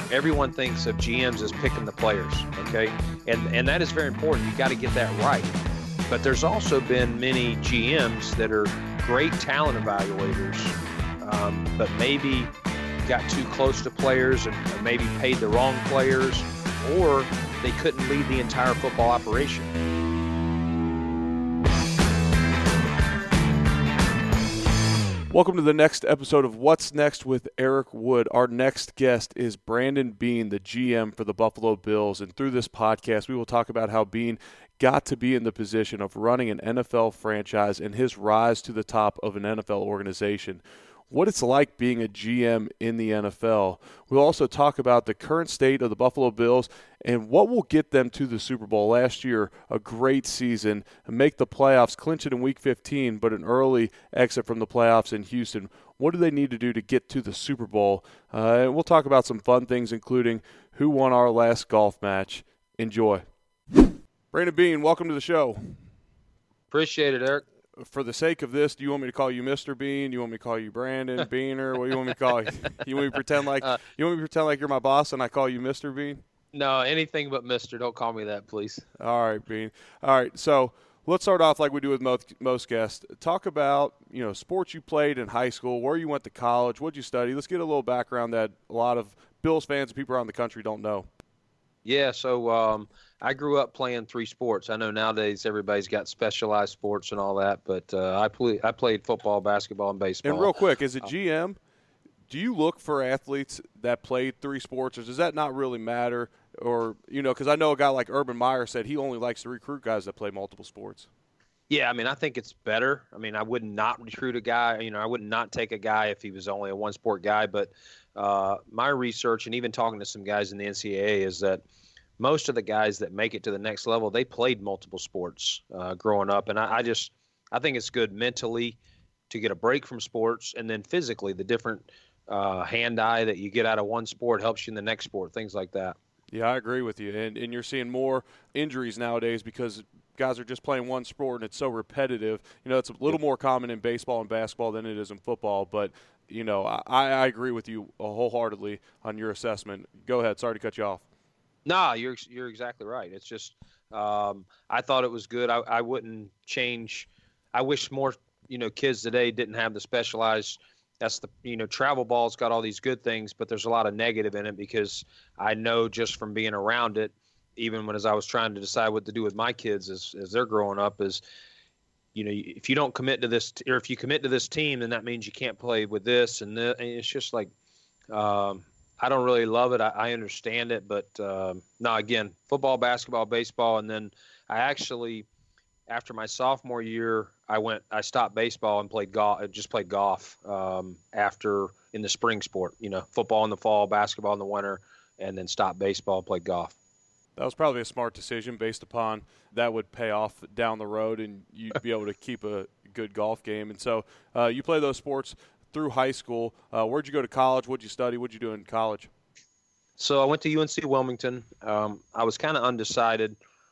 everyone thinks of GMs as picking the players, okay? And that is very important. You got to get that right. But there's also been many GMs that are great talent evaluators, but maybe got too close to players and maybe paid the wrong players, or they couldn't lead the entire football operation. Welcome to the next episode of What's Next with Eric Wood. Our next guest is Brandon Beane, the GM for the Buffalo Bills. And through this podcast, we will talk about how Beane got to be in the position of running an NFL franchise and his rise to the top of an NFL organization, what it's like being a GM in the NFL. We'll also talk about the current state of the Buffalo Bills and what will get them to the Super Bowl. Last year, a great season, and make the playoffs, clinch it in Week 15, but an early exit from the playoffs in Houston. What do they need to do to get to the Super Bowl? And we'll talk about some fun things, including who won our last golf match. Enjoy. Brandon Beane, welcome to the show. Appreciate it, Eric. For the sake of this, do you want me to call you Mr. Beane? Do you want me to call you Brandon Beaner? What do you want me to call you? You want me to pretend like you're my boss and I call you Mr. Beane? No, anything but Mr. Don't call me that, please. All right, Beane. All right, so let's start off like we do with most guests. Talk about, sports you played in high school, where you went to college, what you study. Let's get a little background that a lot of Bills fans and people around the country don't know. Yeah, so I grew up playing three sports. I know nowadays everybody's got specialized sports and all that, but I played football, basketball, and baseball. And real quick, as a GM, do you look for athletes that played three sports, or does that not really matter? Or, because I know a guy like Urban Meyer said he only likes to recruit guys that play multiple sports. Yeah, I think it's better. I would not recruit a guy. I would not take a guy if he was only a one-sport guy. But my research and even talking to some guys in the NCAA is that most of the guys that make it to the next level, they played multiple sports growing up. And I think it's good mentally to get a break from sports, and then physically the different hand-eye that you get out of one sport helps you in the next sport, things like that. Yeah, I agree with you. And you're seeing more injuries nowadays because guys are just playing one sport and it's so repetitive. It's a little more common in baseball and basketball than it is in football. But, I agree with you wholeheartedly on your assessment. Go ahead. Sorry to cut you off. No, you're exactly right. It's just I thought it was good. I wouldn't change. I wish more, kids today didn't have the specialized. That's the travel ball's got all these good things, but there's a lot of negative in it because I know just from being around it, even as I was trying to decide what to do with my kids as they're growing up, is if you don't commit to this, or if you commit to this team, then that means you can't play with this and this. And it's just like I don't really love it. I understand it, but no, again, football, basketball, baseball, and then I actually, after my sophomore year, I stopped baseball and played golf. Just played golf after in the spring sport. Football in the fall, basketball in the winter, and then stopped baseball and played golf. That was probably a smart decision based upon that would pay off down the road, and you'd be able to keep a good golf game. And so you play those sports through high school. Where'd you go to college? What'd you study? What'd you do in college? So I went to UNC Wilmington. I was kind of undecided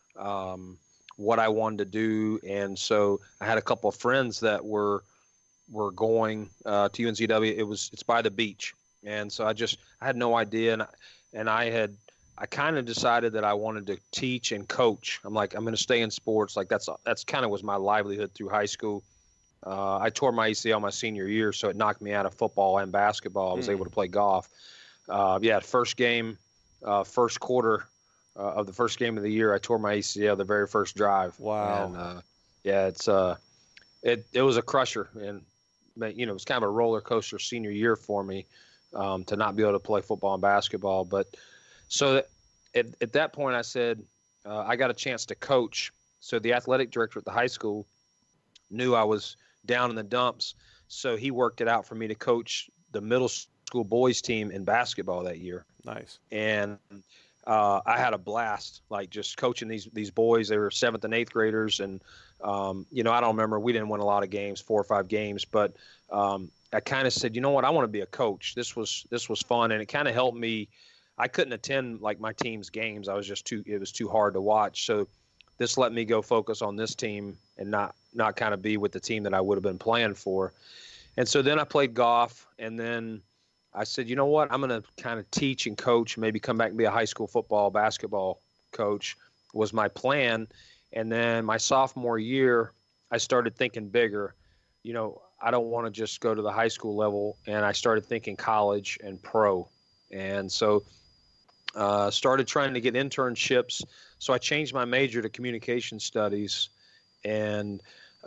what I wanted to do, and so I had a couple of friends that were going to UNCW. It's by the beach, and so I had no idea, and I kind of decided that I wanted to teach and coach. I'm like, I'm going to stay in sports. Like that's kind of was my livelihood through high school. I tore my ACL my senior year, so it knocked me out of football and basketball. I was able to play golf. First game, first quarter of the first game of the year, I tore my ACL the very first drive. Wow. And it was a crusher, and it was kind of a roller coaster senior year for me to not be able to play football and basketball. But so at that point, I said I got a chance to coach. So the athletic director at the high school knew I was down in the dumps, so he worked it out for me to coach the middle school boys team in basketball that year. Nice. And I had a blast, like just coaching these boys. They were 7th and 8th graders, and I don't remember. We didn't win a lot of games, 4 or 5 games, but I kind of said, you know what, I want to be a coach. This was fun, and it kind of helped me. I couldn't attend like my team's games. It was too hard to watch. So this let me go focus on this team and not kind of be with the team that I would have been playing for. And so then I played golf, and then I said, you know what? I'm going to kind of teach and coach, maybe come back and be a high school football, basketball coach was my plan. And then my sophomore year, I started thinking bigger. You know, I don't want to just go to the high school level. And I started thinking college and pro. And so started trying to get internships. So I changed my major to communication studies, and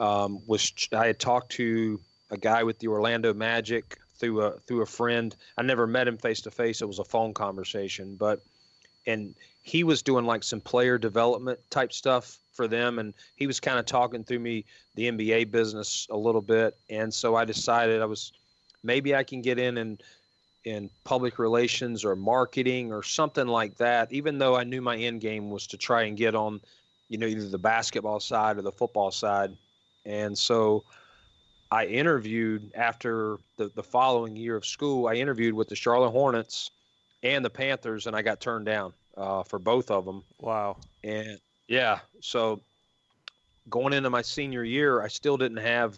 I had talked to a guy with the Orlando Magic through a friend. I never met him face to face. It was a phone conversation, and he was doing like some player development type stuff for them, and he was kind of talking through me the NBA business a little bit. And so I decided maybe I can get in public relations or marketing or something like that, even though I knew my end game was to try and get on, either the basketball side or the football side. And so I interviewed after the following year of school. I interviewed with the Charlotte Hornets and the Panthers, and I got turned down for both of them. Wow. And yeah, so going into my senior year, I still didn't have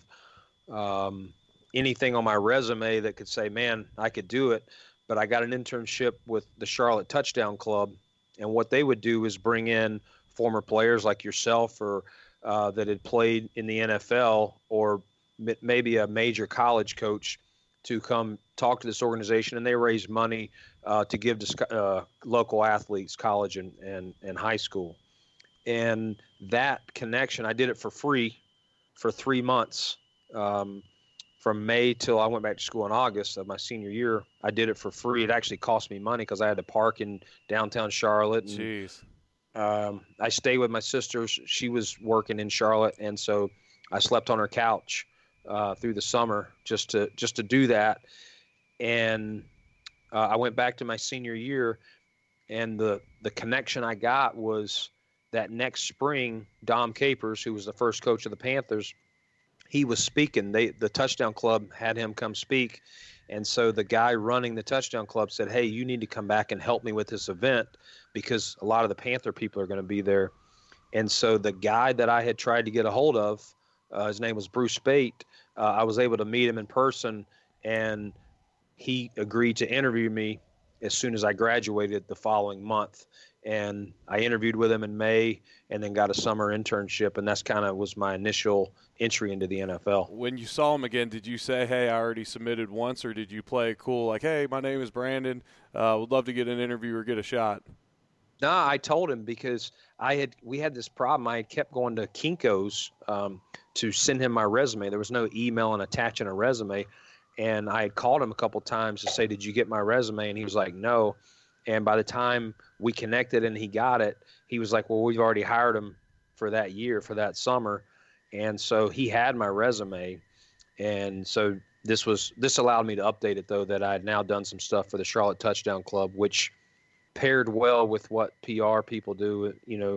anything on my resume that could say, man, I could do it. But I got an internship with the Charlotte Touchdown Club, and what they would do is bring in former players like yourself or that had played in the NFL, or maybe a major college coach, to come talk to this organization, and they raise money to give to local athletes, college and high school. And that connection, I did it for free for 3 months. From May till I went back to school in August of my senior year, I did it for free. It actually cost me money because I had to park in downtown Charlotte. And, jeez. I stayed with my sister. She was working in Charlotte, and so I slept on her couch through the summer just to do that. And I went back to my senior year, and the connection I got was that next spring, Dom Capers, who was the first coach of the Panthers, he was speaking. The Touchdown Club had him come speak. And so the guy running the Touchdown Club said, hey, you need to come back and help me with this event because a lot of the Panther people are going to be there. And so the guy that I had tried to get a hold of, his name was Bruce Speight. I was able to meet him in person, and he agreed to interview me as soon as I graduated the following month. And I interviewed with him in May and then got a summer internship, and that's kind of was my initial entry into the NFL. When you saw him again, did you say, hey, I already submitted once, or did you play cool like, hey, my name is Brandon, would love to get an interview or get a shot? No, I told him because we had this problem. I had kept going to Kinko's to send him my resume. There was no email and attaching a resume. And I had called him a couple times to say, did you get my resume? And he was like, no. And by the time we connected and he got it, he was like, well, we've already hired him for that year, for that summer. And so he had my resume. And so this allowed me to update it, though, that I had now done some stuff for the Charlotte Touchdown Club, which paired well with what PR people do,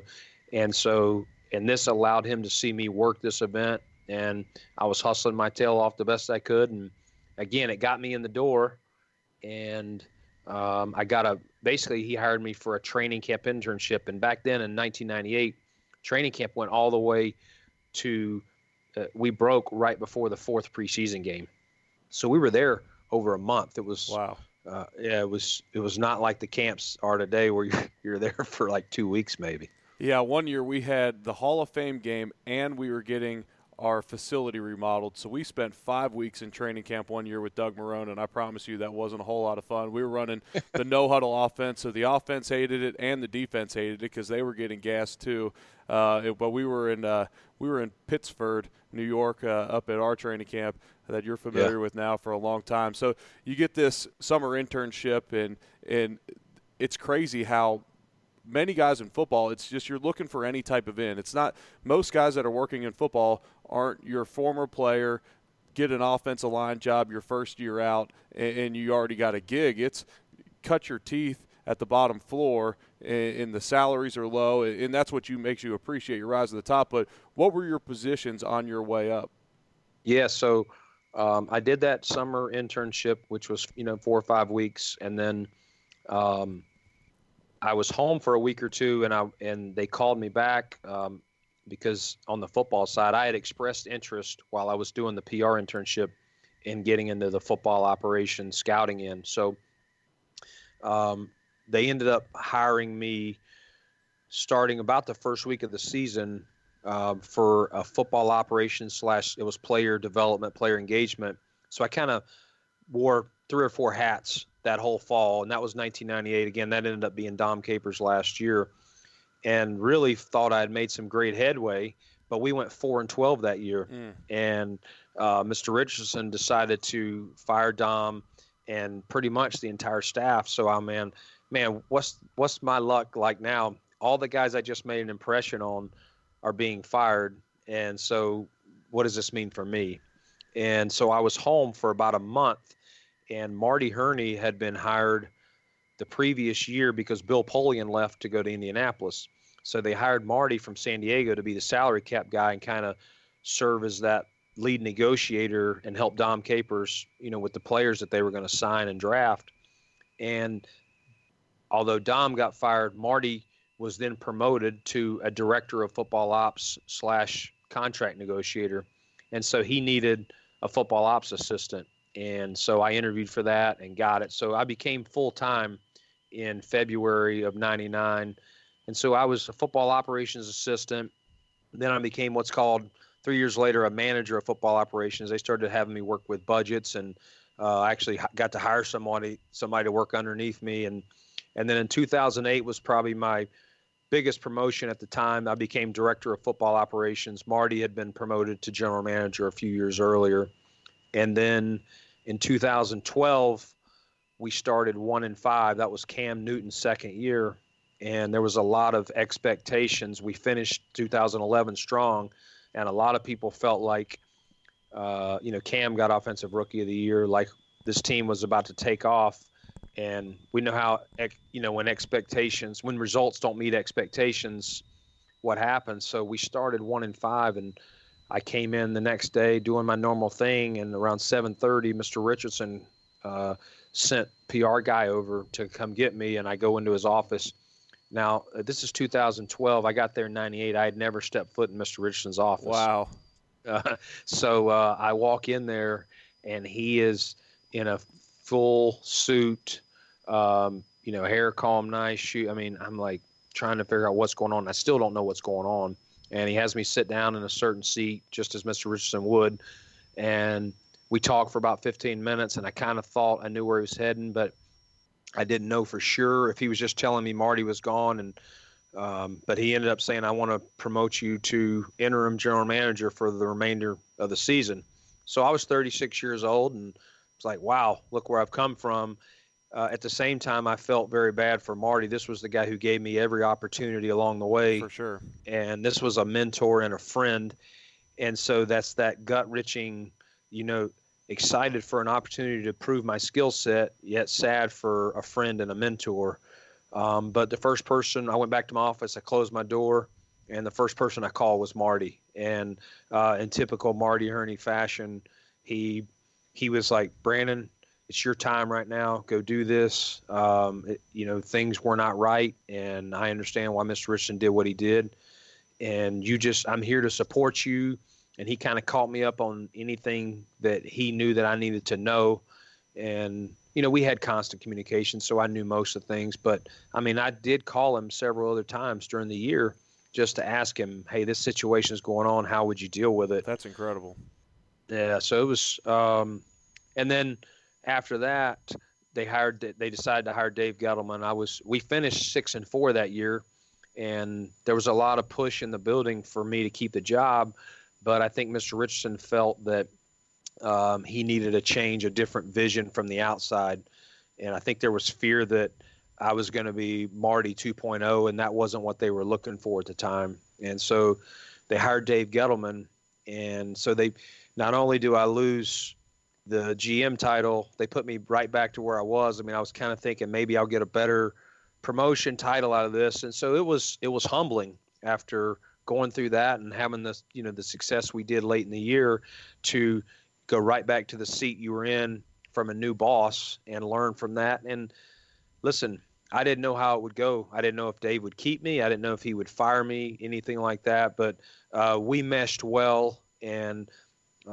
and this allowed him to see me work this event. And I was hustling my tail off the best I could. And again, it got me in the door. And basically he hired me for a training camp internship. And back then in 1998, training camp went all the way to, we broke right before the 4th preseason game. So we were there over a month. It was, wow. It was not like the camps are today where you're there for like 2 weeks maybe. Yeah. One year we had the Hall of Fame game and we were getting our facility remodeled. So we spent 5 weeks in training camp one year with Doug Marrone, and I promise you that wasn't a whole lot of fun. We were running the no-huddle offense, so the offense hated it and the defense hated it because they were getting gassed too. But we were in Pittsford, New York, up at our training camp that you're familiar with now for a long time. So you get this summer internship, and it's crazy how many guys in football, it's just you're looking for any type of in. It's not – most guys that are working in football aren't your former player, get an offensive line job your first year out, and you already got a gig. It's cut your teeth at the bottom floor, and the salaries are low, and that's what makes you appreciate your rise to the top. But what were your positions on your way up? Yeah, so I did that summer internship, which was 4 or 5 weeks, and then I was home for a week or two, and they called me back because on the football side, I had expressed interest while I was doing the PR internship in getting into the football operations scouting in. So they ended up hiring me starting about the first week of the season for a football operations / it was player development, player engagement. So I kind of wore 3 or 4 hats that whole fall, and that was 1998. Again, that ended up being Dom Capers last year, and really thought I had made some great headway. But we went 4-12 that year, and Mr. Richardson decided to fire Dom and pretty much the entire staff. So man, what's my luck like now? All the guys I just made an impression on are being fired, and so what does this mean for me? And so I was home for about a month, and Marty Herney had been hired the previous year because Bill Polian left to go to Indianapolis. So they hired Marty from San Diego to be the salary cap guy and kind of serve as that lead negotiator and help Dom Capers, with the players that they were going to sign and draft. And although Dom got fired, Marty was then promoted to a director of football ops / contract negotiator. And so he needed a football ops assistant. And so I interviewed for that and got it. So I became full-time in February of 99. And so I was a football operations assistant. Then I became what's called 3 years later a manager of football operations. They started having me work with budgets, and actually got to hire somebody to work underneath me. And then in 2008 was probably my biggest promotion at the time. I became director of football operations. Marty had been promoted to general manager a few years earlier. And then in 2012, we started 1-5. That was Cam Newton's second year. And there was a lot of expectations. We finished 2011 strong, and a lot of people felt like, Cam got Offensive Rookie of the Year, like this team was about to take off. And we know how, when results don't meet expectations, what happens. So we started 1-5, and I came in the next day doing my normal thing. And around 7:30, Mr. Richardson sent PR guy over to come get me, and I go into his office. Now, this is 2012. I got there in 98. I had never stepped foot in Mr. Richardson's office. Wow. So I walk in there, and he is in a full suit, hair combed, nice shoe. I mean, I'm like trying to figure out what's going on. I still don't know what's going on. And he has me sit down in a certain seat, just as Mr. Richardson would. And we talked for about 15 minutes, and I kind of thought I knew where he was heading, but I didn't know for sure if he was just telling me Marty was gone. And but he ended up saying, I want to promote you to interim general manager for the remainder of the season. So I was 36 years old, and it's like, wow, look where I've come from. At the same time, I felt very bad for Marty. This was the guy who gave me every opportunity along the way. For sure. And this was a mentor and a friend. And so that's that gut-wrenching, excited for an opportunity to prove my skill set, yet sad for a friend and a mentor. But the first person, I went back to my office, I closed my door, and the first person I called was Marty. And in typical Marty Herney fashion, he was like, Brandon, it's your time right now. Go do this. Things were not right, and I understand why Mr. Richardson did what he did. And I'm here to support you. And he kind of caught me up on anything that he knew that I needed to know. And, we had constant communication, so I knew most of the things. But, I did call him several other times during the year just to ask him, hey, this situation is going on. How would you deal with it? That's incredible. Yeah, so it was and then after that, they decided to hire Dave Gettleman. We finished 6-4 that year, and there was a lot of push in the building for me to keep the job. But I think Mr. Richardson felt that he needed a different vision from the outside. And I think there was fear that I was going to be Marty 2.0, and that wasn't what they were looking for at the time. And so they hired Dave Gettleman. And so not only do I lose the GM title, they put me right back to where I was. I was kind of thinking maybe I'll get a better promotion title out of this. And so it was humbling after going through that and having this, the success we did late in the year, to go right back to the seat you were in from a new boss and learn from that. And listen, I didn't know how it would go. I didn't know if Dave would keep me. I didn't know if he would fire me, anything like that. But we meshed well, and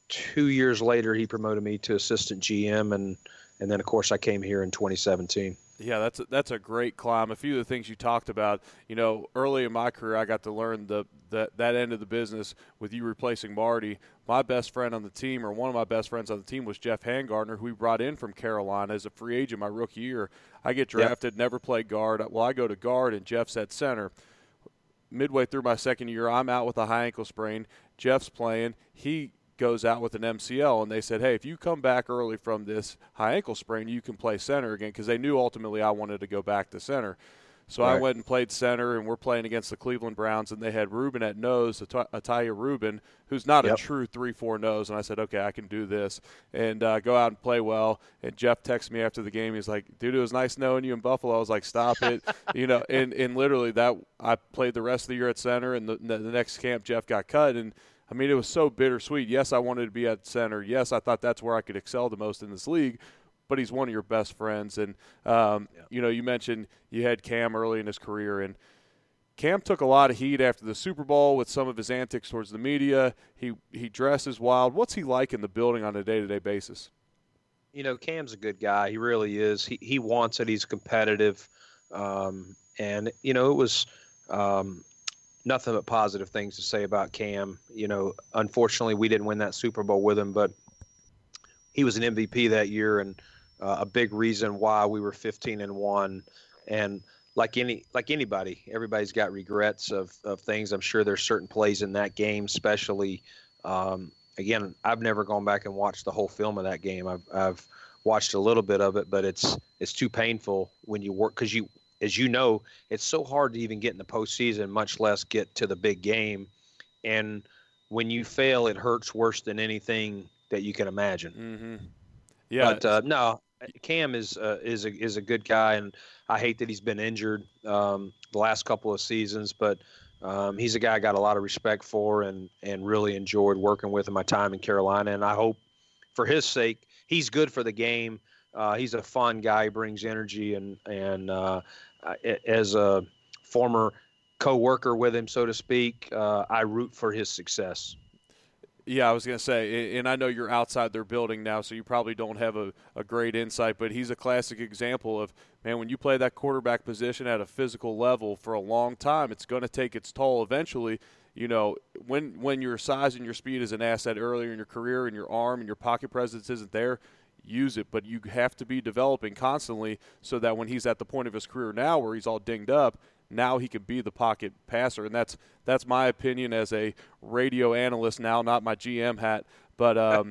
2 years later, he promoted me to assistant GM, and then of course I came here in 2017. Yeah, that's a great climb. A few of the things you talked about, early in my career, I got to learn that end of the business with you replacing Marty. My best friend on the team, or one of my best friends on the team, was Jeff Hangartner, who we brought in from Carolina as a free agent my rookie year. I get drafted, never played guard. Well, I go to guard, and Jeff's at center. Midway through my second year, I'm out with a high ankle sprain. Jeff's playing. He goes out with an MCL, and they said, hey, if you come back early from this high ankle sprain, you can play center again, because they knew ultimately I wanted to go back to center. So I went and played center, and we're playing against the Cleveland Browns, and they had Ruben at nose, Ataya Ruben, who's not a true 3-4 nose. And I said, okay, I can do this, and go out and play well. And Jeff texted me after the game. He's like, dude, it was nice knowing you in Buffalo. I was like, stop it. And literally that I played the rest of the year at center, and the next camp Jeff got cut. And I mean, it was so bittersweet. Yes, I wanted to be at center. Yes, I thought that's where I could excel the most in this league. But he's one of your best friends. And, you mentioned you had Cam early in his career. And Cam took a lot of heat after the Super Bowl with some of his antics towards the media. He dresses wild. What's he like in the building on a day-to-day basis? Cam's a good guy. He really is. He wants it. He's competitive. And, it was nothing but positive things to say about Cam. Unfortunately, we didn't win that Super Bowl with him, but he was an MVP that year, and a big reason why we were 15-1. And like anybody, everybody's got regrets of things. I'm sure there's certain plays in that game, especially. Again, I've never gone back and watched the whole film of that game. I've watched a little bit of it, but it's too painful when you work, because as you know, it's so hard to even get in the postseason, much less get to the big game. And when you fail, it hurts worse than anything that you can imagine. Mm-hmm. Yeah. But no, Cam is a good guy, and I hate that he's been injured the last couple of seasons. But he's a guy I got a lot of respect for, and really enjoyed working with in my time in Carolina. And I hope, for his sake, he's good for the game. He's a fun guy, brings energy, and as a former co-worker with him, so to speak, I root for his success. Yeah, I was going to say, and I know you're outside their building now, so you probably don't have a great insight, but he's a classic example of, man, when you play that quarterback position at a physical level for a long time, it's going to take its toll eventually. When your size and your speed is an asset earlier in your career, and your arm and your pocket presence isn't there, use it. But you have to be developing constantly so that when he's at the point of his career now where he's all dinged up, now he could be the pocket passer. And that's my opinion as a radio analyst now, not my GM hat. But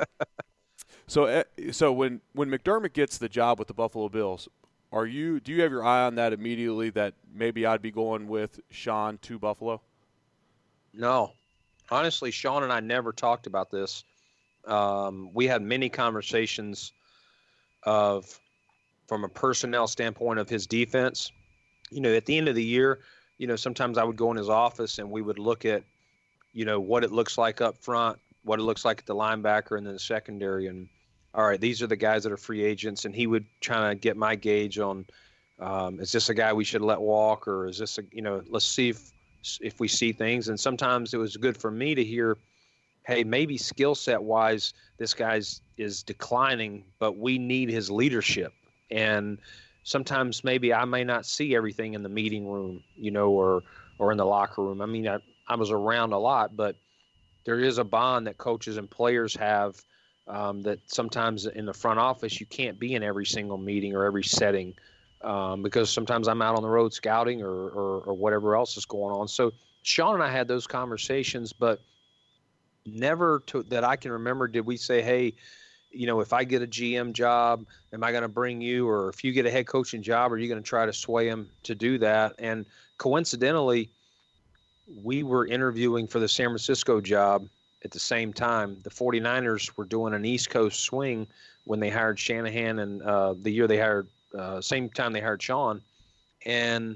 so when McDermott gets the job with the Buffalo Bills, do you have your eye on that immediately, that maybe I'd be going with Sean to Buffalo? No. Honestly, Sean and I never talked about this. We had many conversations from a personnel standpoint of his defense. At the end of the year, sometimes I would go in his office and we would look at, what it looks like up front, what it looks like at the linebacker, and then the secondary. And all right, these are the guys that are free agents. And he would try to get my gauge on, is this a guy we should let walk, or is this let's see if we see things. And sometimes it was good for me to hear, hey, maybe skill set wise, this guy's is declining, but we need his leadership. And sometimes maybe I may not see everything in the meeting room, or in the locker room. I mean, I was around a lot, but there is a bond that coaches and players have that sometimes in the front office you can't be in every single meeting or every setting because sometimes I'm out on the road scouting or whatever else is going on. So Sean and I had those conversations, but never that I can remember did we say, hey, if I get a GM job, am I going to bring you? Or if you get a head coaching job, are you going to try to sway him to do that? And coincidentally, we were interviewing for the San Francisco job at the same time. The 49ers were doing an East Coast swing when they hired Shanahan, and the year they hired, same time they hired Sean. And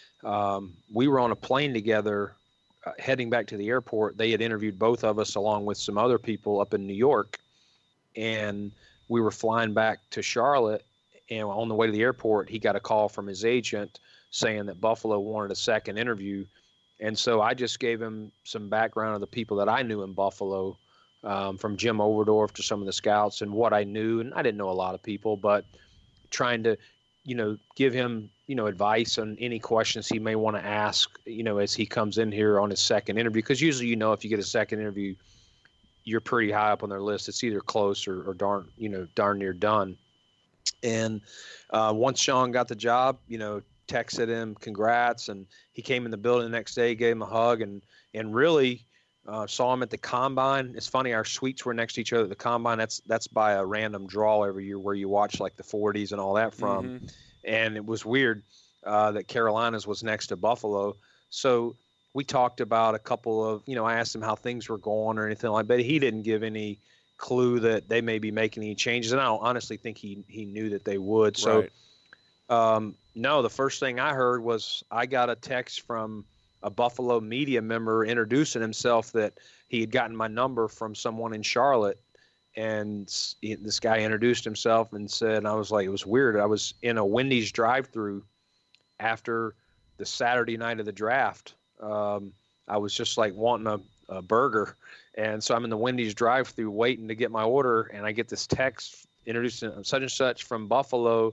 we were on a plane together heading back to the airport. They had interviewed both of us along with some other people up in New York. And we were flying back to Charlotte, and on the way to the airport, he got a call from his agent saying that Buffalo wanted a second interview. And so I just gave him some background of the people that I knew in Buffalo from Jim Overdorf to some of the scouts and what I knew. And I didn't know a lot of people, but trying to, give him, advice on any questions he may want to ask, as he comes in here on his second interview. Because usually, if you get a second interview, you're pretty high up on their list. It's either close or darn near done. And once Sean got the job, texted him congrats, and he came in the building the next day, gave him a hug, and really saw him at the combine. It's funny, our suites were next to each other at the combine. That's by a random draw every year where you watch like the 40s and all that from. Mm-hmm. And it was weird that Carolinas was next to Buffalo. So we talked about a couple of, I asked him how things were going or anything like that. But he didn't give any clue that they may be making any changes. And I don't honestly think he knew that they would. So, right. No, the first thing I heard was I got a text from a Buffalo media member introducing himself that he had gotten my number from someone in Charlotte. And this guy introduced himself and said, and I was like, it was weird. I was in a Wendy's drive-thru after the Saturday night of the draft. I was just like wanting a burger. And so I'm in the Wendy's drive-thru waiting to get my order. And I get this text introducing such and such from Buffalo.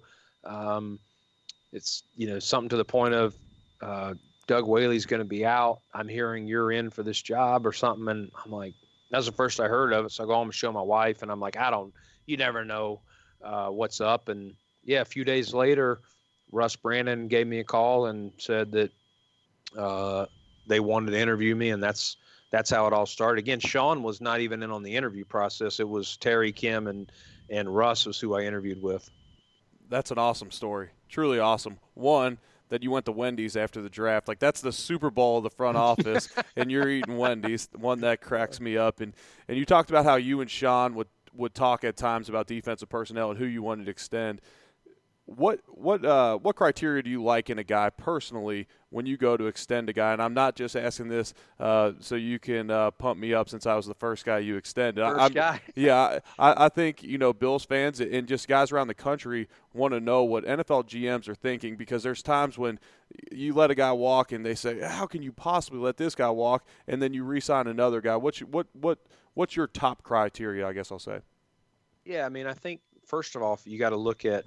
It's, something to the point of, Doug Whaley's going to be out. I'm hearing you're in for this job or something. And I'm like, that's the first I heard of it. So I go home and show my wife, and I'm like, you never know what's up. And yeah, a few days later, Russ Brandon gave me a call and said that they wanted to interview me, and that's how it all started. Again, Sean was not even in on the interview process. It was Terry, Kim, and Russ was who I interviewed with. That's an awesome story. Truly awesome. One, that you went to Wendy's after the draft. Like, that's the Super Bowl of the front office, and you're eating Wendy's. One that cracks me up. And you talked about how you and Sean would talk at times about defensive personnel and who you wanted to extend. What criteria do you like in a guy personally when you go to extend a guy? And I'm not just asking this so you can pump me up since I was the first guy you extended. Guy. Yeah, I think, Bills fans and just guys around the country want to know what NFL GMs are thinking, because there's times when you let a guy walk and they say, how can you possibly let this guy walk? And then you re-sign another guy. What's your top criteria, I guess I'll say? Yeah, I mean, I think, first of all, you got to look at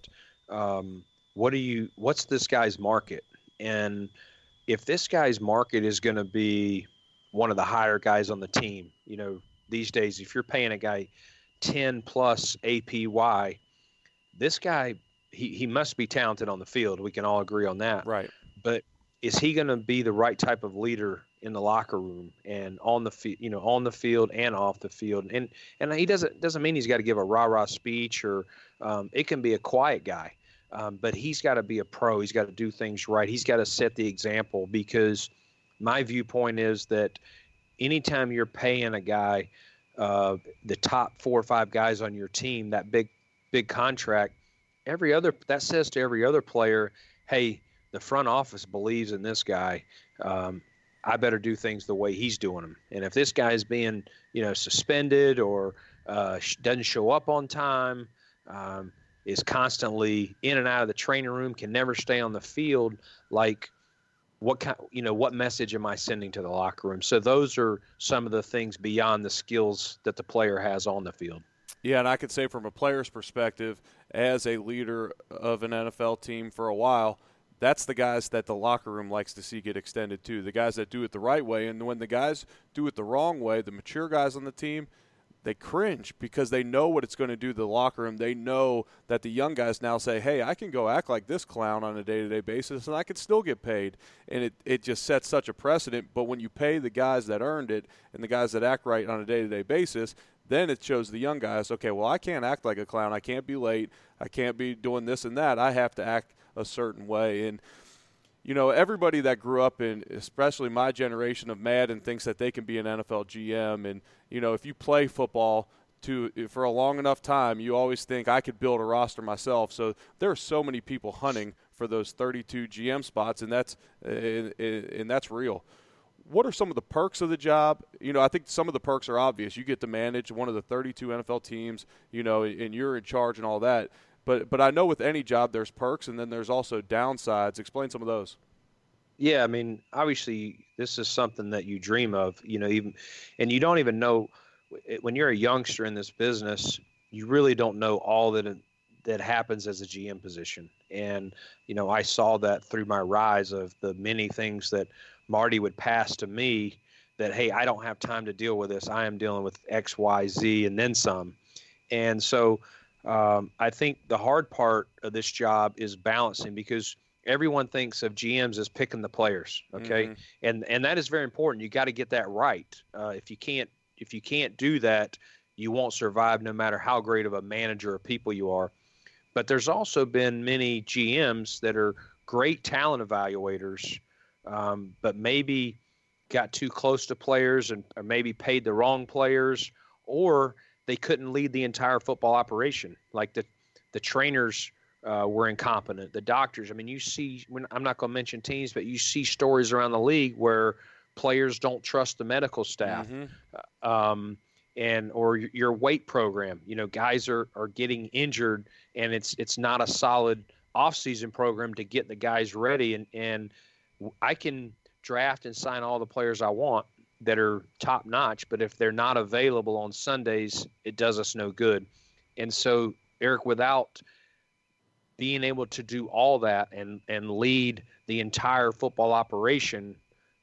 what's this guy's market? And if this guy's market is going to be one of the higher guys on the team, these days, if you're paying a guy 10 plus APY, this guy, he must be talented on the field. We can all agree on that. Right. But is he going to be the right type of leader in the locker room and on the field and off the field? And he doesn't mean he's got to give a rah-rah speech, or it can be a quiet guy. But he's got to be a pro. He's got to do things right. He's got to set the example, because my viewpoint is that anytime you're paying a guy, the top 4 or 5 guys on your team, that big contract, that says to every other player, hey, the front office believes in this guy. I better do things the way he's doing them. And if this guy is being, suspended or doesn't show up on time, is constantly in and out of the training room, can never stay on the field, like what message am I sending to the locker room? So those are some of the things beyond the skills that the player has on the field. Yeah, and I could say from a player's perspective, as a leader of an NFL team for a while, that's the guys that the locker room likes to see get extended to, the guys that do it the right way. And when the guys do it the wrong way, the mature guys on the team, they cringe because they know what it's going to do to the locker room. They know that the young guys now say, hey, I can go act like this clown on a day-to-day basis and I could still get paid. And it just sets such a precedent. But when you pay the guys that earned it and the guys that act right on a day-to-day basis, then it shows the young guys, okay, well, I can't act like a clown. I can't be late. I can't be doing this and that. I have to act a certain way. And everybody that grew up in, especially my generation of Madden, thinks that they can be an NFL GM. And, if you play football for a long enough time, you always think I could build a roster myself. So there are so many people hunting for those 32 GM spots, and that's real. What are some of the perks of the job? I think some of the perks are obvious. You get to manage one of the 32 NFL teams, and you're in charge and all that. But I know with any job there's perks, and then there's also downsides. Explain some of those. Yeah, I mean, obviously this is something that you dream of, and you don't even know when you're a youngster in this business, you really don't know all that happens as a GM position. And, I saw that through my rise of the many things that Marty would pass to me that, hey, I don't have time to deal with this. I am dealing with X, Y, Z, and then some. And so I think the hard part of this job is balancing, because everyone thinks of GMs as picking the players. Okay. And that is very important. You got to get that right. If you can't do that, you won't survive no matter how great of a manager or people you are. But there's also been many GMs that are great talent evaluators, but maybe got too close to players or maybe paid the wrong players, or they couldn't lead the entire football operation. Like the trainers were incompetent. The doctors, I mean, you see, I'm not going to mention teams, but you see stories around the league where players don't trust the medical staff. Or your weight program, guys are getting injured, and it's not a solid off-season program to get the guys ready. And I can draft and sign all the players I want that are top notch, but if they're not available on Sundays, it does us no good. And so, Eric, without being able to do all that and lead the entire football operation,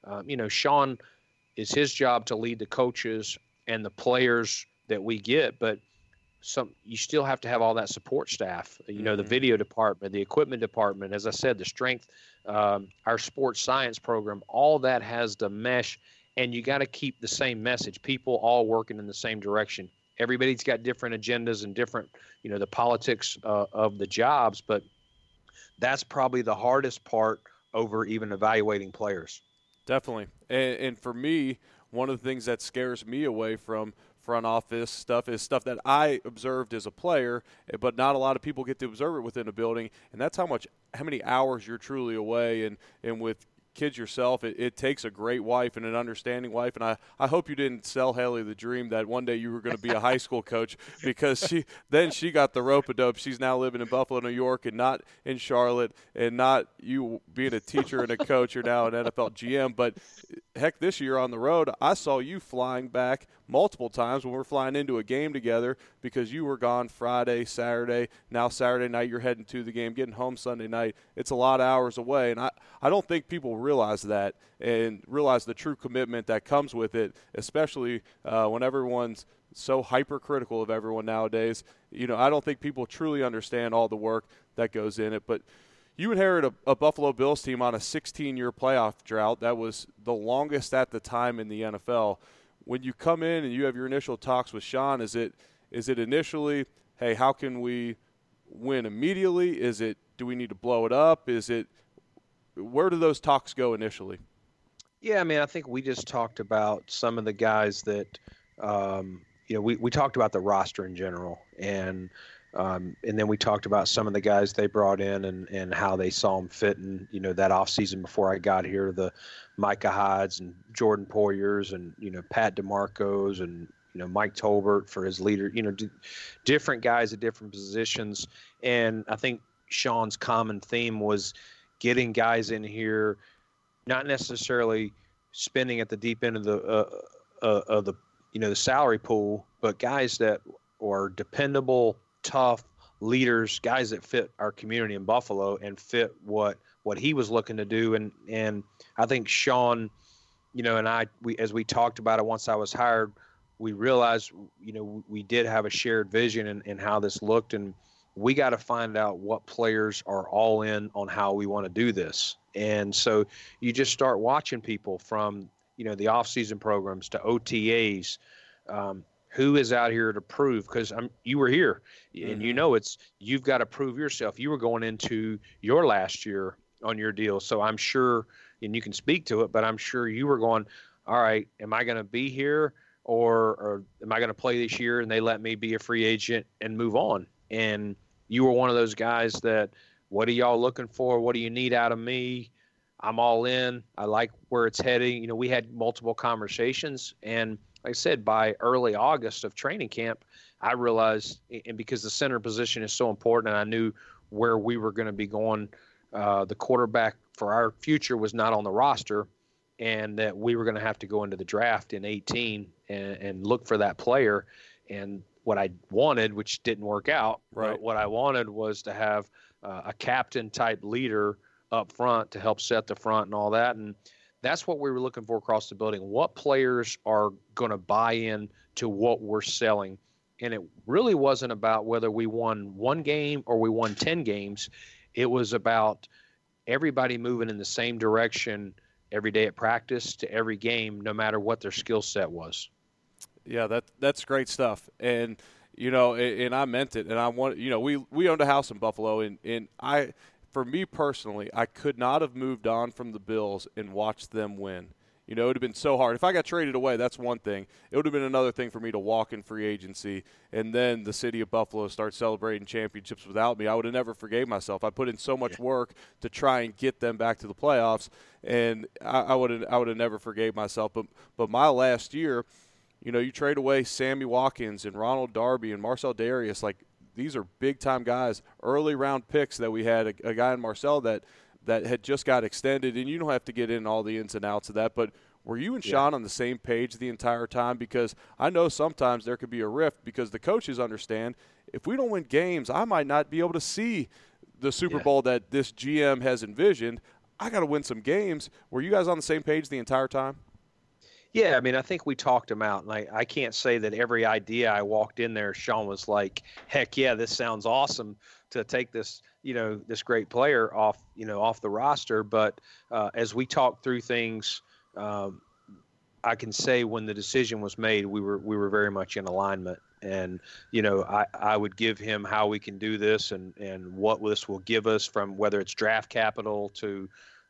Sean, is his job to lead the coaches and the players that we get, but you still have to have all that support staff, the video department, the equipment department, as I said, the strength, our sports science program, all that has to mesh, and you got to keep the same message, people all working in the same direction. Everybody's got different agendas and different, the politics of the jobs, but that's probably the hardest part over even evaluating players. Definitely. And for me, one of the things that scares me away from front office stuff is stuff that I observed as a player, but not a lot of people get to observe it within a building, and that's how many hours you're truly away. And with kids yourself, it takes a great wife and an understanding wife. And I hope you didn't sell Haley the dream that one day you were going to be a high school coach, because she got the rope-a-dope. She's now living in Buffalo, New York, and not in Charlotte, and not you being a teacher and a coach. You're now an NFL GM. But heck, this year on the road, I saw you flying back multiple times when we're flying into a game together, because you were gone Friday, Saturday. Now Saturday night you're heading to the game, getting home Sunday night. It's a lot of hours away, and I don't think people realize that and realize the true commitment that comes with it, especially when everyone's so hypercritical of everyone nowadays. I don't think people truly understand all the work that goes in it. But you inherit a Buffalo Bills team on a 16-year playoff drought. That was the longest at the time in the NFL. When you come in and you have your initial talks with Sean, is it initially, hey, how can we win immediately? Do we need to blow it up? Where do those talks go initially? Yeah, I mean, I think we just talked about some of the guys that, we talked about the roster in general, and then we talked about some of the guys they brought in and how they saw them fit in, that offseason before I got here, the Micah Hydes and Jordan Poyers and, Pat DeMarcos and, Mike Tolbert for his leader, different guys at different positions. And I think Sean's common theme was getting guys in here, not necessarily spending at the deep end of the the salary pool, but guys that are dependable, tough leaders, guys that fit our community in Buffalo and fit what he was looking to do. And I think Sean, and as we talked about it once I was hired, we realized, we did have a shared vision in how this looked, and we got to find out what players are all in on how we want to do this. And so you just start watching people from, the off-season programs to OTAs, who is out here to prove, because you were here and you've got to prove yourself. You were going into your last year on your deal. So I'm sure, and you can speak to it, but I'm sure you were going, all right, am I going to be here or am I going to play this year and they let me be a free agent and move on? And you were one of those guys that, what are y'all looking for? What do you need out of me? I'm all in. I like where it's heading. We had multiple conversations, and like I said, by early August of training camp, I realized, and because the center position is so important, and I knew where we were going to be going, the quarterback for our future was not on the roster, and that we were going to have to go into the draft in 2018 and look for that player. And what I wanted, which didn't work out, right. but what I wanted was to have a captain type leader up front to help set the front and all that. And that's what we were looking for across the building. What players are going to buy in to what we're selling? And it really wasn't about whether we won one game or we won 10 games. It was about everybody moving in the same direction every day at practice to every game, no matter what their skill set was. Yeah, that's great stuff. And, and I meant it. And I want, we owned a house in Buffalo, and for me personally, I could not have moved on from the Bills and watched them win. It would have been so hard. If I got traded away, that's one thing. It would have been another thing for me to walk in free agency and then the city of Buffalo start celebrating championships without me. I would have never forgave myself. I put in so much work to try and get them back to the playoffs, and I would have never forgave myself. But my last year, you trade away Sammy Watkins and Ronald Darby and Marcel Darius. Like, these are big-time guys, early round picks that we had, a guy in Marcel that had just got extended, and you don't have to get in all the ins and outs of that, but were you and Sean on the same page the entire time? Because I know sometimes there could be a rift because the coaches understand if we don't win games, I might not be able to see the Super Bowl that this GM has envisioned. I got to win some games. Were you guys on the same page the entire time? Yeah, I mean, I think we talked them out, and I can't say that every idea I walked in there, Sean was like, heck yeah, this sounds awesome to take this, this great player off the roster. But as we talked through things, I can say when the decision was made, we were very much in alignment. And, I would give him how we can do this and what this will give us, from whether it's draft capital to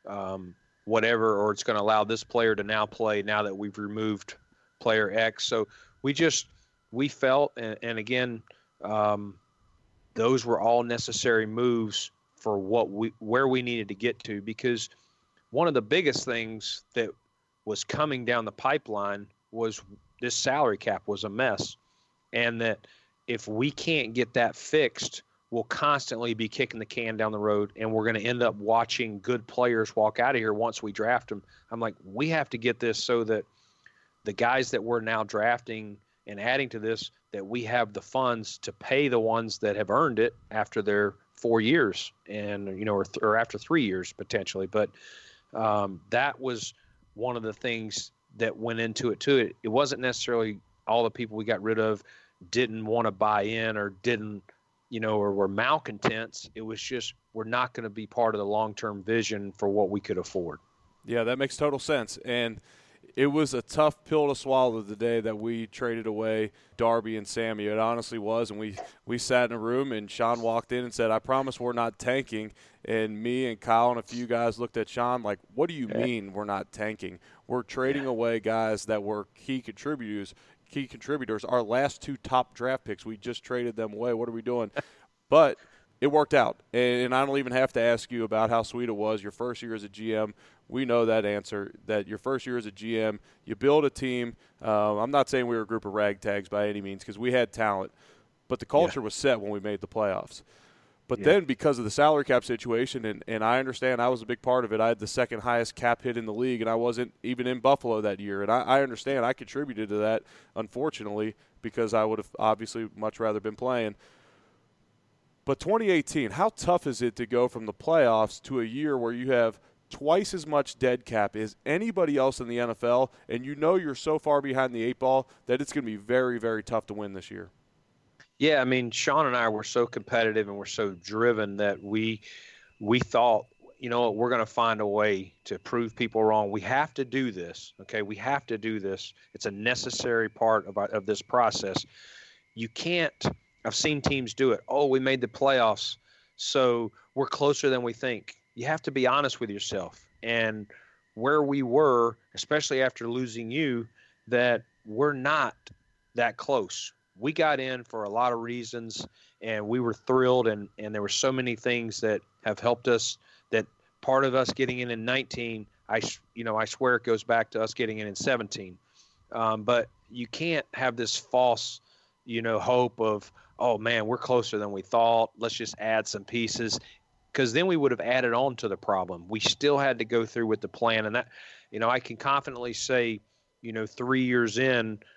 whatever, or it's going to allow this player to now play now that we've removed player X. So we felt, and again, those were all necessary moves for where we needed to get to, because one of the biggest things that was coming down the pipeline was this salary cap was a mess. And that if we can't get that fixed, we'll constantly be kicking the can down the road, and we're going to end up watching good players walk out of here once we draft them. I'm like, we have to get this so that the guys that we're now drafting and adding to this, that we have the funds to pay the ones that have earned it after their 4 years and, or after 3 years potentially. But that was one of the things that went into it too. It wasn't necessarily all the people we got rid of didn't want to buy in or didn't, or were malcontents. It was just, we're not going to be part of the long-term vision for what we could afford. Yeah, that makes total sense. And it was a tough pill to swallow the day that we traded away Darby and Sammy. It honestly was. And we sat in a room, and Sean walked in and said, I promise we're not tanking. And me and Kyle and a few guys looked at Sean like, what do you mean we're not tanking? We're trading away guys that were key contributors. Our last 2 top draft picks, we just traded them away. What are we doing? But it worked out. And I don't even have to ask you about how sweet it was your first year as a GM. We know that answer, that your first year as a GM, you build a team. I'm not saying we were a group of ragtags by any means, because we had talent. But the culture was set when we made the playoffs. But then because of the salary cap situation, and I understand I was a big part of it, I had the second highest cap hit in the league, and I wasn't even in Buffalo that year. And I understand I contributed to that, unfortunately, because I would have obviously much rather been playing. But 2018, how tough is it to go from the playoffs to a year where you have twice as much dead cap as anybody else in the NFL, and you're so far behind the 8 ball that it's going to be very, very tough to win this year? Yeah, I mean, Sean and I were so competitive and we're so driven that we thought, we're going to find a way to prove people wrong. We have to do this, okay? We have to do this. It's a necessary part of this process. You can't – I've seen teams do it. Oh, we made the playoffs, so we're closer than we think. You have to be honest with yourself. And where we were, especially after losing you, that we're not that close. We got in for a lot of reasons, and we were thrilled, and there were so many things that have helped us. That part of us getting in 19, I swear it goes back to us getting in 17. But you can't have this false, hope of, oh man, we're closer than we thought. Let's just add some pieces, because then we would have added on to the problem. We still had to go through with the plan, and that, I can confidently say, 3 years in,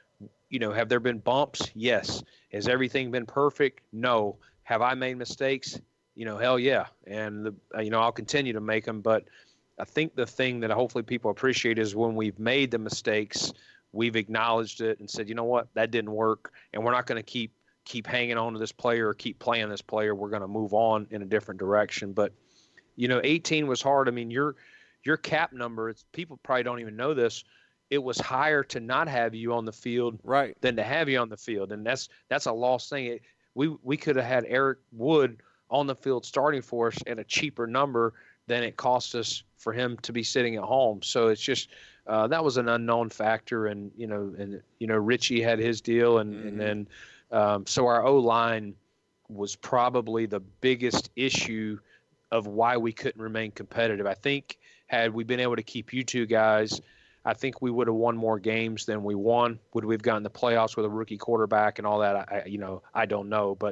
have there been bumps? Yes. Has everything been perfect? No. Have I made mistakes? Hell yeah. And I'll continue to make them. But I think the thing that hopefully people appreciate is when we've made the mistakes, we've acknowledged it and said, you know what, that didn't work, and we're not going to keep hanging on to this player or keep playing this player. We're going to move on in a different direction. But 18 was hard. I mean, your cap number, people probably don't even know this. It was higher to not have you on the field right. than to have you on the field, and that's a lost thing. We could have had Eric Wood on the field starting for us at a cheaper number than it cost us for him to be sitting at home. So it's just that was an unknown factor, and Richie had his deal, and then so our O-line was probably the biggest issue of why we couldn't remain competitive. I think had we been able to keep you two guys, I think we would have won more games than we won. Would we have gotten the playoffs with a rookie quarterback and all that? I don't know. But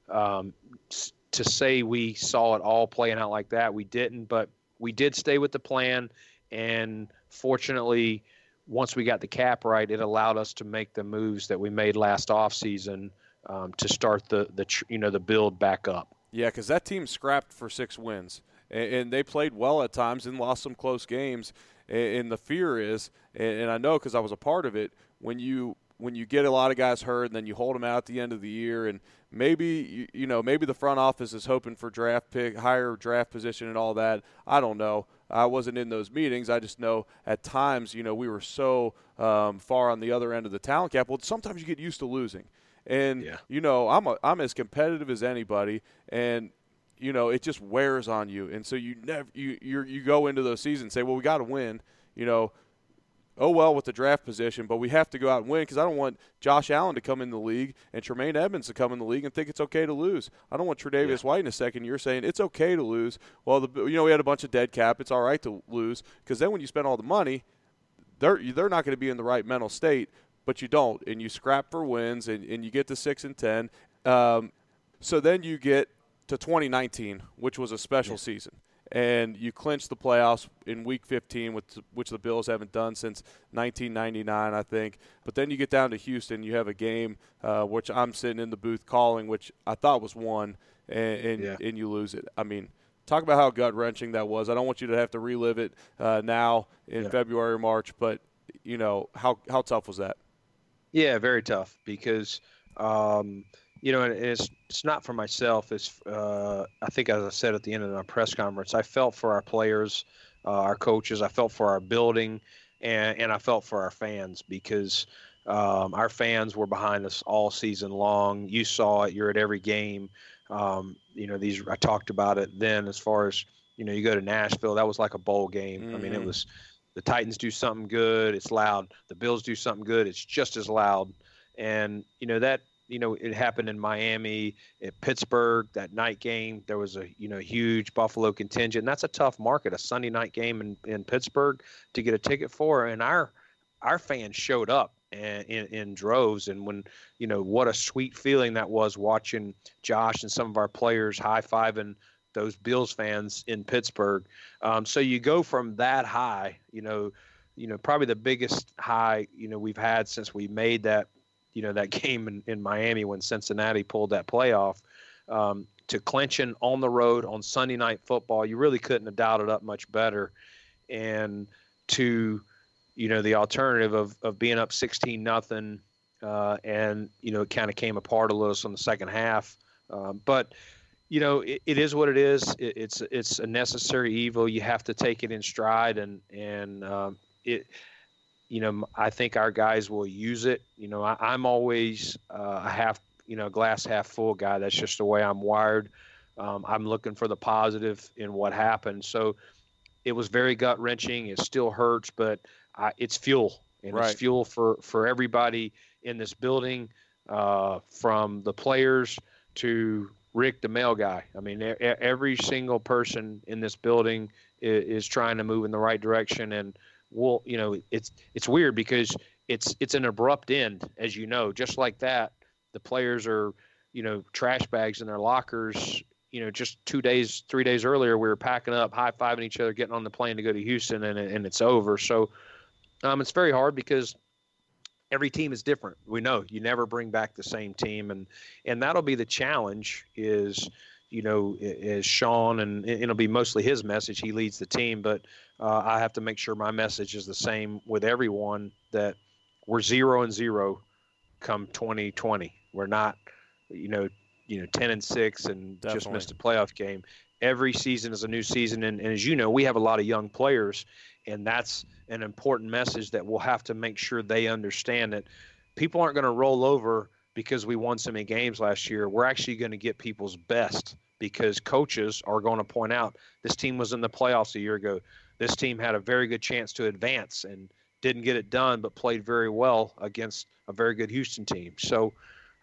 to say we saw it all playing out like that, we didn't. But we did stay with the plan. And fortunately, once we got the cap right, it allowed us to make the moves that we made last offseason to start the build back up. Yeah, because that team scrapped for 6 wins, and they played well at times and lost some close games. And the fear is, and I know because I was a part of it, when you get a lot of guys hurt and then you hold them out at the end of the year, and maybe maybe the front office is hoping for draft pick, higher draft position and all that. I don't know. I wasn't in those meetings. I just know at times, we were so far on the other end of the talent gap. Well, sometimes you get used to losing. And, I'm as competitive as anybody, and, it just wears on you. And so you go into those seasons and say, well, we got to win, oh, well, with the draft position, but we have to go out and win because I don't want Josh Allen to come in the league and Tremaine Edmonds to come in the league and think it's okay to lose. I don't want Tre'Davious White in a second year saying it's okay to lose. Well, we had a bunch of dead cap. It's all right to lose because then when you spend all the money, they're not going to be in the right mental state. But you don't, and you scrap for wins, and you get to 6-10. So then you get to 2019, which was a special season, and you clinch the playoffs in Week 15, which the Bills haven't done since 1999, I think. But then you get down to Houston, you have a game which I'm sitting in the booth calling, which I thought was won, and you lose it. I mean, talk about how gut-wrenching that was. I don't want you to have to relive it now in February or March, but how tough was that? Yeah, very tough because, and it's not for myself. It's I think, as I said at the end of our press conference, I felt for our players, our coaches. I felt for our building, and I felt for our fans because our fans were behind us all season long. You saw it. You're at every game. I talked about it then as far as, you go to Nashville. That was like a bowl game. Mm-hmm. I mean, it was – the Titans do something good, it's loud. The Bills do something good, it's just as loud. And, it happened in Miami, at Pittsburgh, that night game. There was a, huge Buffalo contingent. And that's a tough market, a Sunday night game in Pittsburgh to get a ticket for. And our fans showed up in droves. And when, what a sweet feeling that was watching Josh and some of our players high-fiving those Bills fans in Pittsburgh. So you go from that high, probably the biggest high, we've had since we made that, that game in Miami when Cincinnati pulled that playoff, to clinching on the road on Sunday Night Football. You really couldn't have dialed it up much better. And to, the alternative of being up 16-0, and, it kind of came apart a little in the second half. But it is what it is. It's a necessary evil. You have to take it in stride, and I think our guys will use it. I'm always a glass half full guy. That's just the way I'm wired. I'm looking for the positive in what happened. So it was very gut wrenching. It still hurts, but it's fuel, and It's fuel for everybody in this building, from the players to Rick, the mail guy. I mean, every single person in this building is trying to move in the right direction. And it's weird because it's an abrupt end, as just like that. The players are, trash bags in their lockers. Just 3 days earlier, we were packing up, high-fiving each other, getting on the plane to go to Houston, and it's over. So it's very hard because every team is different. We know you never bring back the same team, and that'll be the challenge. Is Sean, and it'll be mostly his message. He leads the team, but I have to make sure my message is the same with everyone, that we're 0-0 come 2020. We're not, 10-6 and Definitely. just missed a playoff game. Every season is a new season, and as you know, we have a lot of young players, and that's an important message that we'll have to make sure they understand, that people aren't going to roll over because we won so many games last year. We're actually going to get people's best, because coaches are going to point out this team was in the playoffs a year ago. This team had a very good chance to advance and didn't get it done, but played very well against a very good Houston team. So,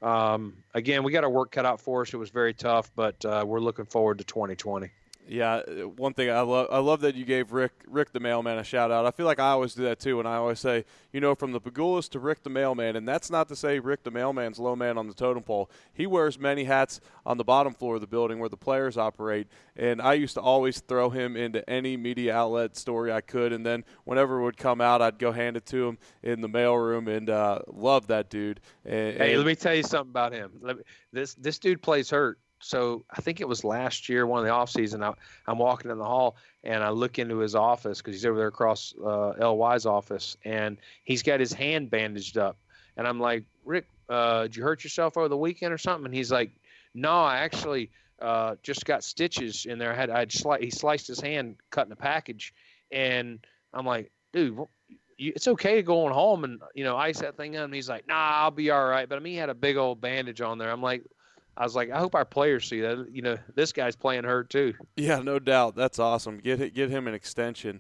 again, we got our work cut out for us. It was very tough, but we're looking forward to 2020. Yeah, one thing I love that you gave Rick the Mailman a shout out. I feel like I always do that too, and I always say, from the Pegulas to Rick the Mailman, and that's not to say Rick the Mailman's low man on the totem pole. He wears many hats on the bottom floor of the building where the players operate, and I used to always throw him into any media outlet story I could, and then whenever it would come out, I'd go hand it to him in the mailroom, and love that dude. Hey, let me tell you something about him. This dude plays hurt. So I think it was last year, one of the off season, I'm walking in the hall and I look into his office, because he's over there across LY's office, and he's got his hand bandaged up. And I'm like, Rick, did you hurt yourself over the weekend or something? And he's like, no, I actually just got stitches in there. He sliced his hand cutting a package. And I'm like, dude, it's okay to go on home and, ice that thing up. And he's like, nah, I'll be all right. But he had a big old bandage on there. I was like, I hope our players see that. This guy's playing hurt too. Yeah, no doubt. That's awesome. Get him an extension.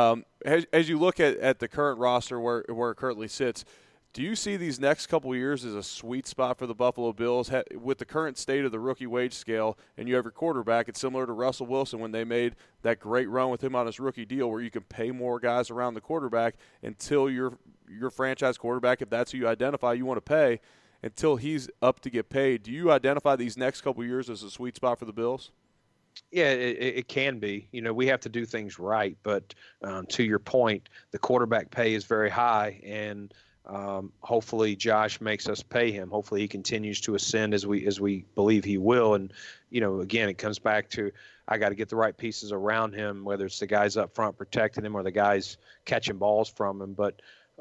As you look at the current roster where it currently sits, do you see these next couple of years as a sweet spot for the Buffalo Bills? With the current state of the rookie wage scale, and you have your quarterback, it's similar to Russell Wilson when they made that great run with him on his rookie deal, where you can pay more guys around the quarterback until your franchise quarterback, if that's who you identify you want to pay, until he's up to get paid. Do you identify these next couple of years as a sweet spot for the Bills? Yeah, it can be. We have to do things right. But to your point, the quarterback pay is very high, and hopefully Josh makes us pay him. Hopefully he continues to ascend as we believe he will. And, again, it comes back to, I got to get the right pieces around him, whether it's the guys up front protecting him or the guys catching balls from him. But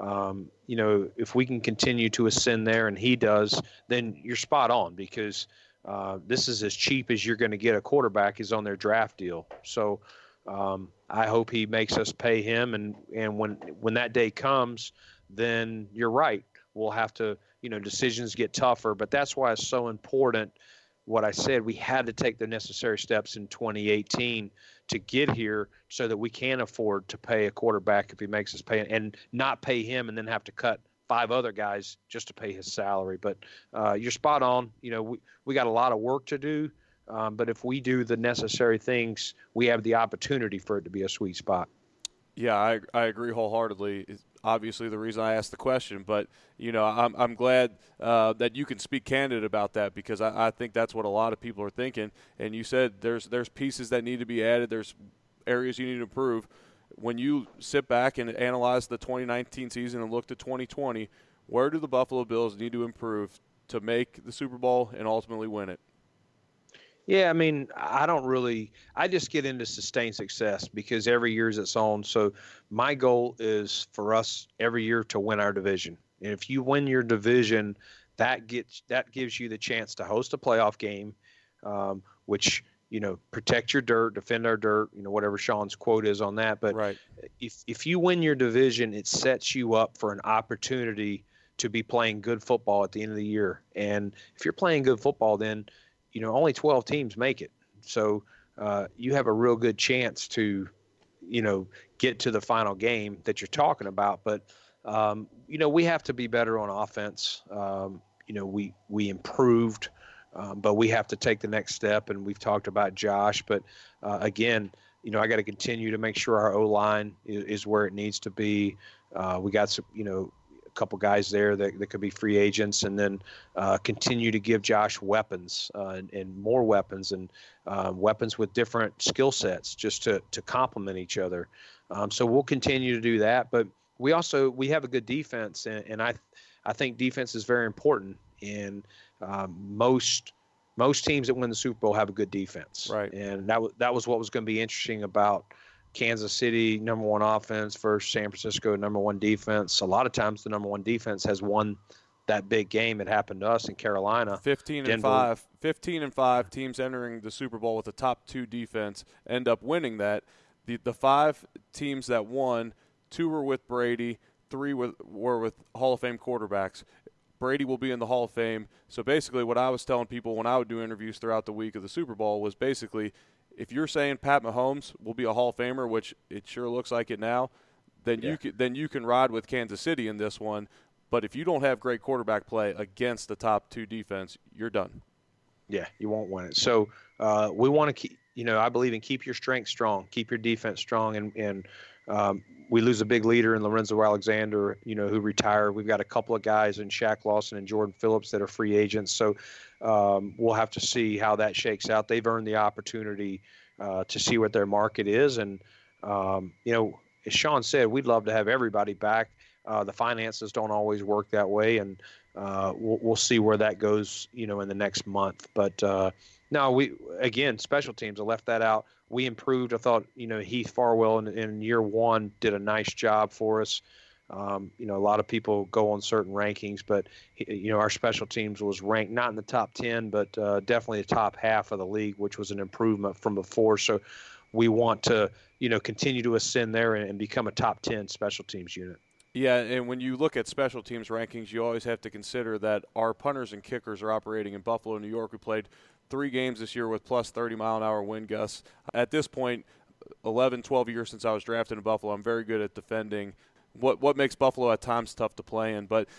if we can continue to ascend there, and he does, then you're spot on, because this is as cheap as you're going to get a quarterback is on their draft deal. So I hope he makes us pay him, and when that day comes, then you're right. We'll have to, decisions get tougher, but that's why it's so important. What I said, we had to take the necessary steps in 2018 to get here so that we can afford to pay a quarterback if he makes us pay, and not pay him and then have to cut 5 other guys just to pay his salary. But you're spot on. We got a lot of work to do, but if we do the necessary things, we have the opportunity for it to be a sweet spot. Yeah, I agree wholeheartedly. It's obviously the reason I asked the question, but I'm glad that you can speak candid about that, because I think that's what a lot of people are thinking. And you said there's pieces that need to be added. There's areas you need to improve. When you sit back and analyze the 2019 season and look to 2020, where do the Buffalo Bills need to improve to make the Super Bowl and ultimately win it? Yeah, I just get into sustained success, because every year is its own. So my goal is for us every year to win our division. And if you win your division, that gives you the chance to host a playoff game, which, protect your dirt, defend our dirt, whatever Sean's quote is on that. But right. if you win your division, it sets you up for an opportunity to be playing good football at the end of the year. And if you're playing good football, then only 12 teams make it. So you have a real good chance to, get to the final game that you're talking about. But, we have to be better on offense. We improved, but we have to take the next step. And we've talked about Josh. But, again, I got to continue to make sure our O-line is where it needs to be. We got some, a couple guys there that could be free agents, and then continue to give Josh weapons and more weapons, and weapons with different skill sets just to complement each other. So we'll continue to do that. But we have a good defense, and I think defense is very important. And most teams that win the Super Bowl have a good defense. Right. And that was what was going to be interesting about Kansas City, number one offense versus San Francisco, number one defense. A lot of times the number one defense has won that big game. It happened to us in Carolina. 15-5 teams entering the Super Bowl with the top two defense end up winning that. The 5 teams that won, 2 were with Brady, 3 were with Hall of Fame quarterbacks. Brady will be in the Hall of Fame. So basically what I was telling people when I would do interviews throughout the week of the Super Bowl was basically, if you're saying Pat Mahomes will be a Hall of Famer, which it sure looks like it now, then you can ride with Kansas City in this one. But if you don't have great quarterback play against the top 2 defense, you're done. Yeah, you won't win it. So we want to keep, I believe in keep your strength strong, keep your defense strong. And we lose a big leader in Lorenzo Alexander, who retired. We've got a couple of guys in Shaq Lawson and Jordan Phillips that are free agents. So we'll have to see how that shakes out. They've earned the opportunity to see what their market is. And, as Sean said, we'd love to have everybody back. The finances don't always work that way, and we'll see where that goes, in the next month. But no, special teams, I left that out. We improved. I thought, Heath Farwell in year one did a nice job for us. A lot of people go on certain rankings, but, our special teams was ranked not in the top 10, but definitely the top half of the league, which was an improvement from before. So we want to, continue to ascend there and become a top 10 special teams unit. Yeah, and when you look at special teams rankings, you always have to consider that our punters and kickers are operating in Buffalo, New York. We played 3 games this year with plus 30-mile-an-hour wind gusts. At this point, 11, 12 years since I was drafted in Buffalo, I'm very good at defending what makes Buffalo at times tough to play in. But,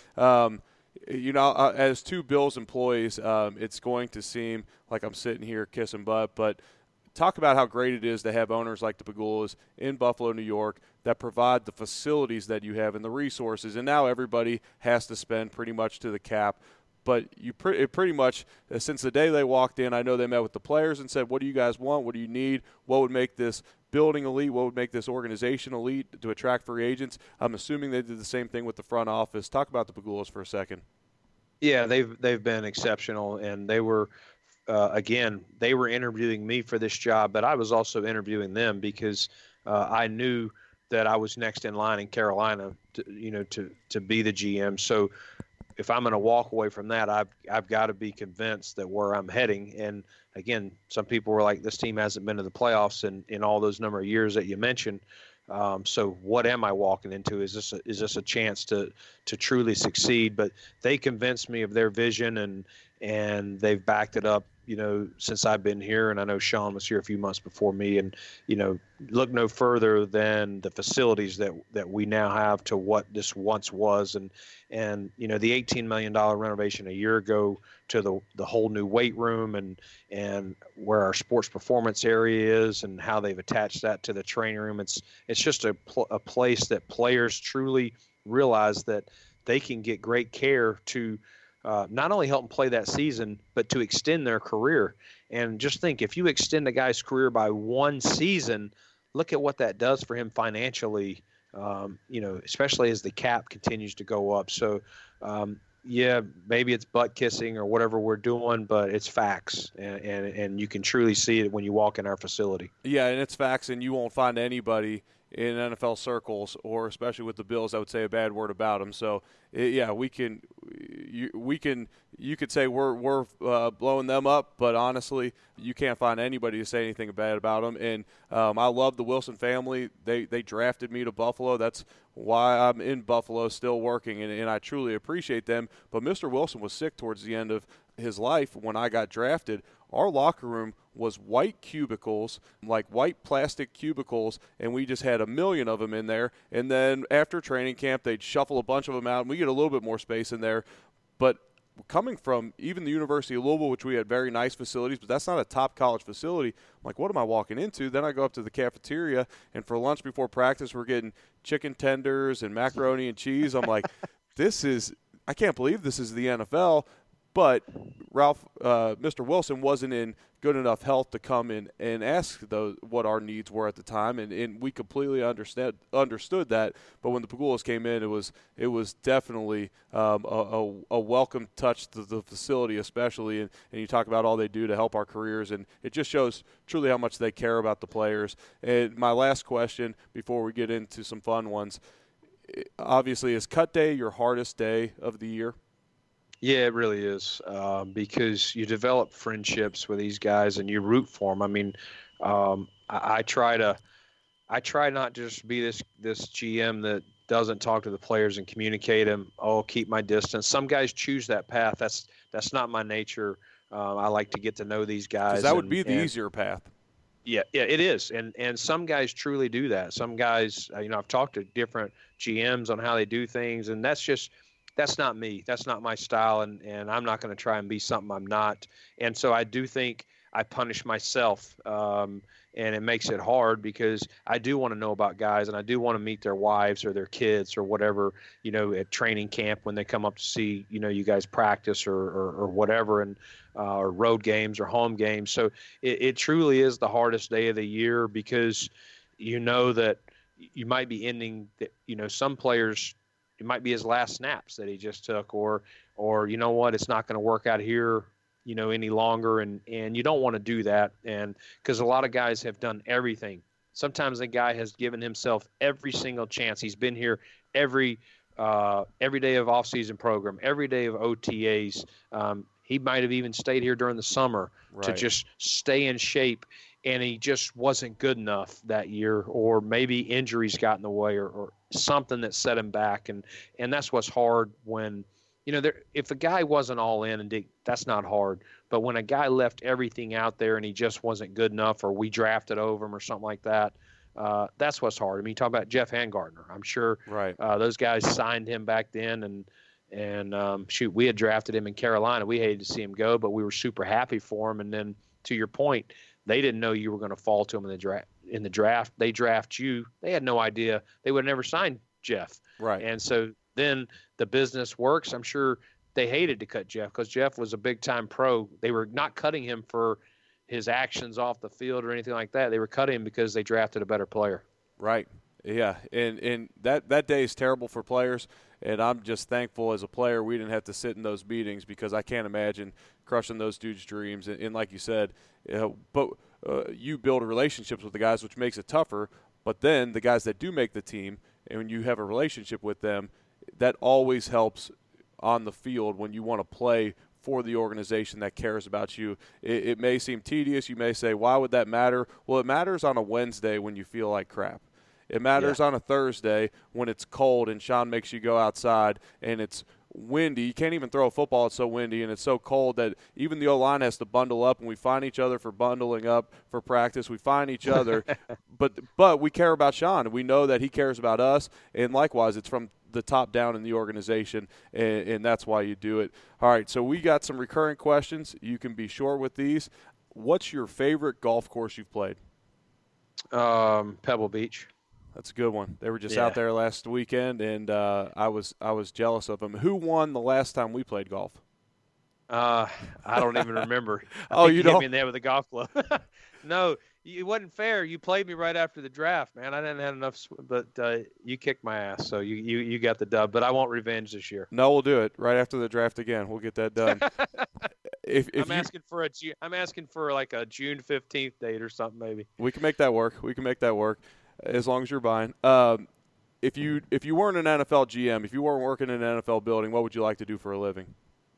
as 2 Bills employees, it's going to seem like I'm sitting here kissing butt, but talk about how great it is to have owners like the Pegulas in Buffalo, New York, that provide the facilities that you have and the resources. And now everybody has to spend pretty much to the cap. But pretty much, since the day they walked in, I know they met with the players and said, what do you guys want? What do you need? What would make this building elite? What would make this organization elite to attract free agents? I'm assuming they did the same thing with the front office. Talk about the Pegulas for a second. Yeah, they've been exceptional, and they were they were interviewing me for this job, but I was also interviewing them because I knew that I was next in line in Carolina to be the GM. So if I'm going to walk away from that, I've got to be convinced that where I'm heading. And again, some people were like, this team hasn't been to the playoffs in all those number of years that you mentioned. So what am I walking into? Is this a chance to truly succeed? But they convinced me of their vision, and they've backed it up, since I've been here. And I know Sean was here a few months before me, and, look no further than the facilities that we now have to what this once was. And the $18 million renovation a year ago to the whole new weight room and where our sports performance area is and how they've attached that to the training room. It's just a place that players truly realize that they can get great care to not only help them play that season, but to extend their career. And just think, if you extend a guy's career by 1 season, look at what that does for him financially, especially as the cap continues to go up. So, maybe it's butt kissing or whatever we're doing, but it's facts. And you can truly see it when you walk in our facility. Yeah, and it's facts, and you won't find anybody in NFL circles, or especially with the Bills, I would say a bad word about them. So, you could say we're blowing them up, but honestly, you can't find anybody to say anything bad about them. And I love the Wilson family. They drafted me to Buffalo. That's why I'm in Buffalo still working, and I truly appreciate them. But Mr. Wilson was sick towards the end of his life when I got drafted. Our locker room was white cubicles, like white plastic cubicles, and we just had a million of them in there. And then after training camp, they'd shuffle a bunch of them out, and we get a little bit more space in there. But coming from even the University of Louisville, which we had very nice facilities, but that's not a top college facility, I'm like, what am I walking into? Then I go up to the cafeteria, and for lunch before practice, we're getting chicken tenders and macaroni and cheese. I'm like, I can't believe this is the NFL. But Mr. Wilson wasn't in good enough health to come in and ask what our needs were at the time, and we completely understood that. But when the Pegulas came in, it was definitely a welcome touch to the facility, especially. And you talk about all they do to help our careers, and it just shows truly how much they care about the players. And my last question before we get into some fun ones, obviously, is cut day your hardest day of the year? Yeah, it really is, because you develop friendships with these guys and you root for them. I mean, I try not to just be this GM that doesn't talk to the players and communicate them. Oh, keep my distance. Some guys choose that path. That's not my nature. I like to get to know these guys. 'Cause that would be the easier path. Yeah, it is, and some guys truly do that. Some guys, I've talked to different GMs on how they do things, and that's not me. That's not my style, and I'm not going to try and be something I'm not. And so I do think I punish myself, and it makes it hard because I do want to know about guys, and I do want to meet their wives or their kids or whatever, at training camp when they come up to see, you guys practice or whatever, and or road games or home games. So it truly is the hardest day of the year because that you might be ending, some players – it might be his last snaps that he just took, or you know what, it's not going to work out here, any longer, and you don't want to do that, and because a lot of guys have done everything. Sometimes the guy has given himself every single chance. He's been here every day of off-season program, every day of OTAs. He might have even stayed here during the summer to just stay in shape, and he just wasn't good enough that year, or maybe injuries got in the way, or something that set him back, and that's what's hard when if a guy wasn't all in, and that's not hard, but when a guy left everything out there and he just wasn't good enough, or we drafted over him or something like that, that's what's hard. I mean, you talk about Jeff Handgartner. I'm sure those guys signed him back then, and shoot, we had drafted him in Carolina. We hated to see him go, but we were super happy for him. And then to your point, they didn't know you were going to fall to him in the draft. They draft you. They had no idea. They would have never signed Jeff. Right. And so then the business works. I'm sure they hated to cut Jeff because Jeff was a big-time pro. They were not cutting him for his actions off the field or anything like that. They were cutting him because they drafted a better player. Right. Yeah, and that day is terrible for players, and I'm just thankful as a player we didn't have to sit in those meetings because I can't imagine crushing those dudes' dreams. And like you said, you build relationships with the guys, which makes it tougher, but then the guys that do make the team, and when you have a relationship with them, that always helps on the field when you want to play for the organization that cares about you. It may seem tedious. You may say, why would that matter? Well, it matters on a Wednesday when you feel like crap. It matters on a Thursday when it's cold and Sean makes you go outside and it's windy. You can't even throw a football. It's so windy and it's so cold that even the O-line has to bundle up, and we find each other for bundling up for practice. We find each other, but we care about Sean, and we know that he cares about us, and likewise it's from the top down in the organization, and that's why you do it. All right, so we got some recurring questions. You can be short with these. What's your favorite golf course you've played? Pebble Beach. That's a good one. They were just out there last weekend, and I was jealous of them. Who won the last time we played golf? I don't even remember. You don't? Hit me in the head with a golf club. No, it wasn't fair. You played me right after the draft, man. I didn't have enough, but you kicked my ass, so you got the dub. But I won't revenge this year. No, we'll do it right after the draft again. We'll get that done. I'm asking for like a June 15th date or something, maybe. We can make that work. As long as you're buying. If you weren't an NFL GM, if you weren't working in an NFL building, what would you like to do for a living?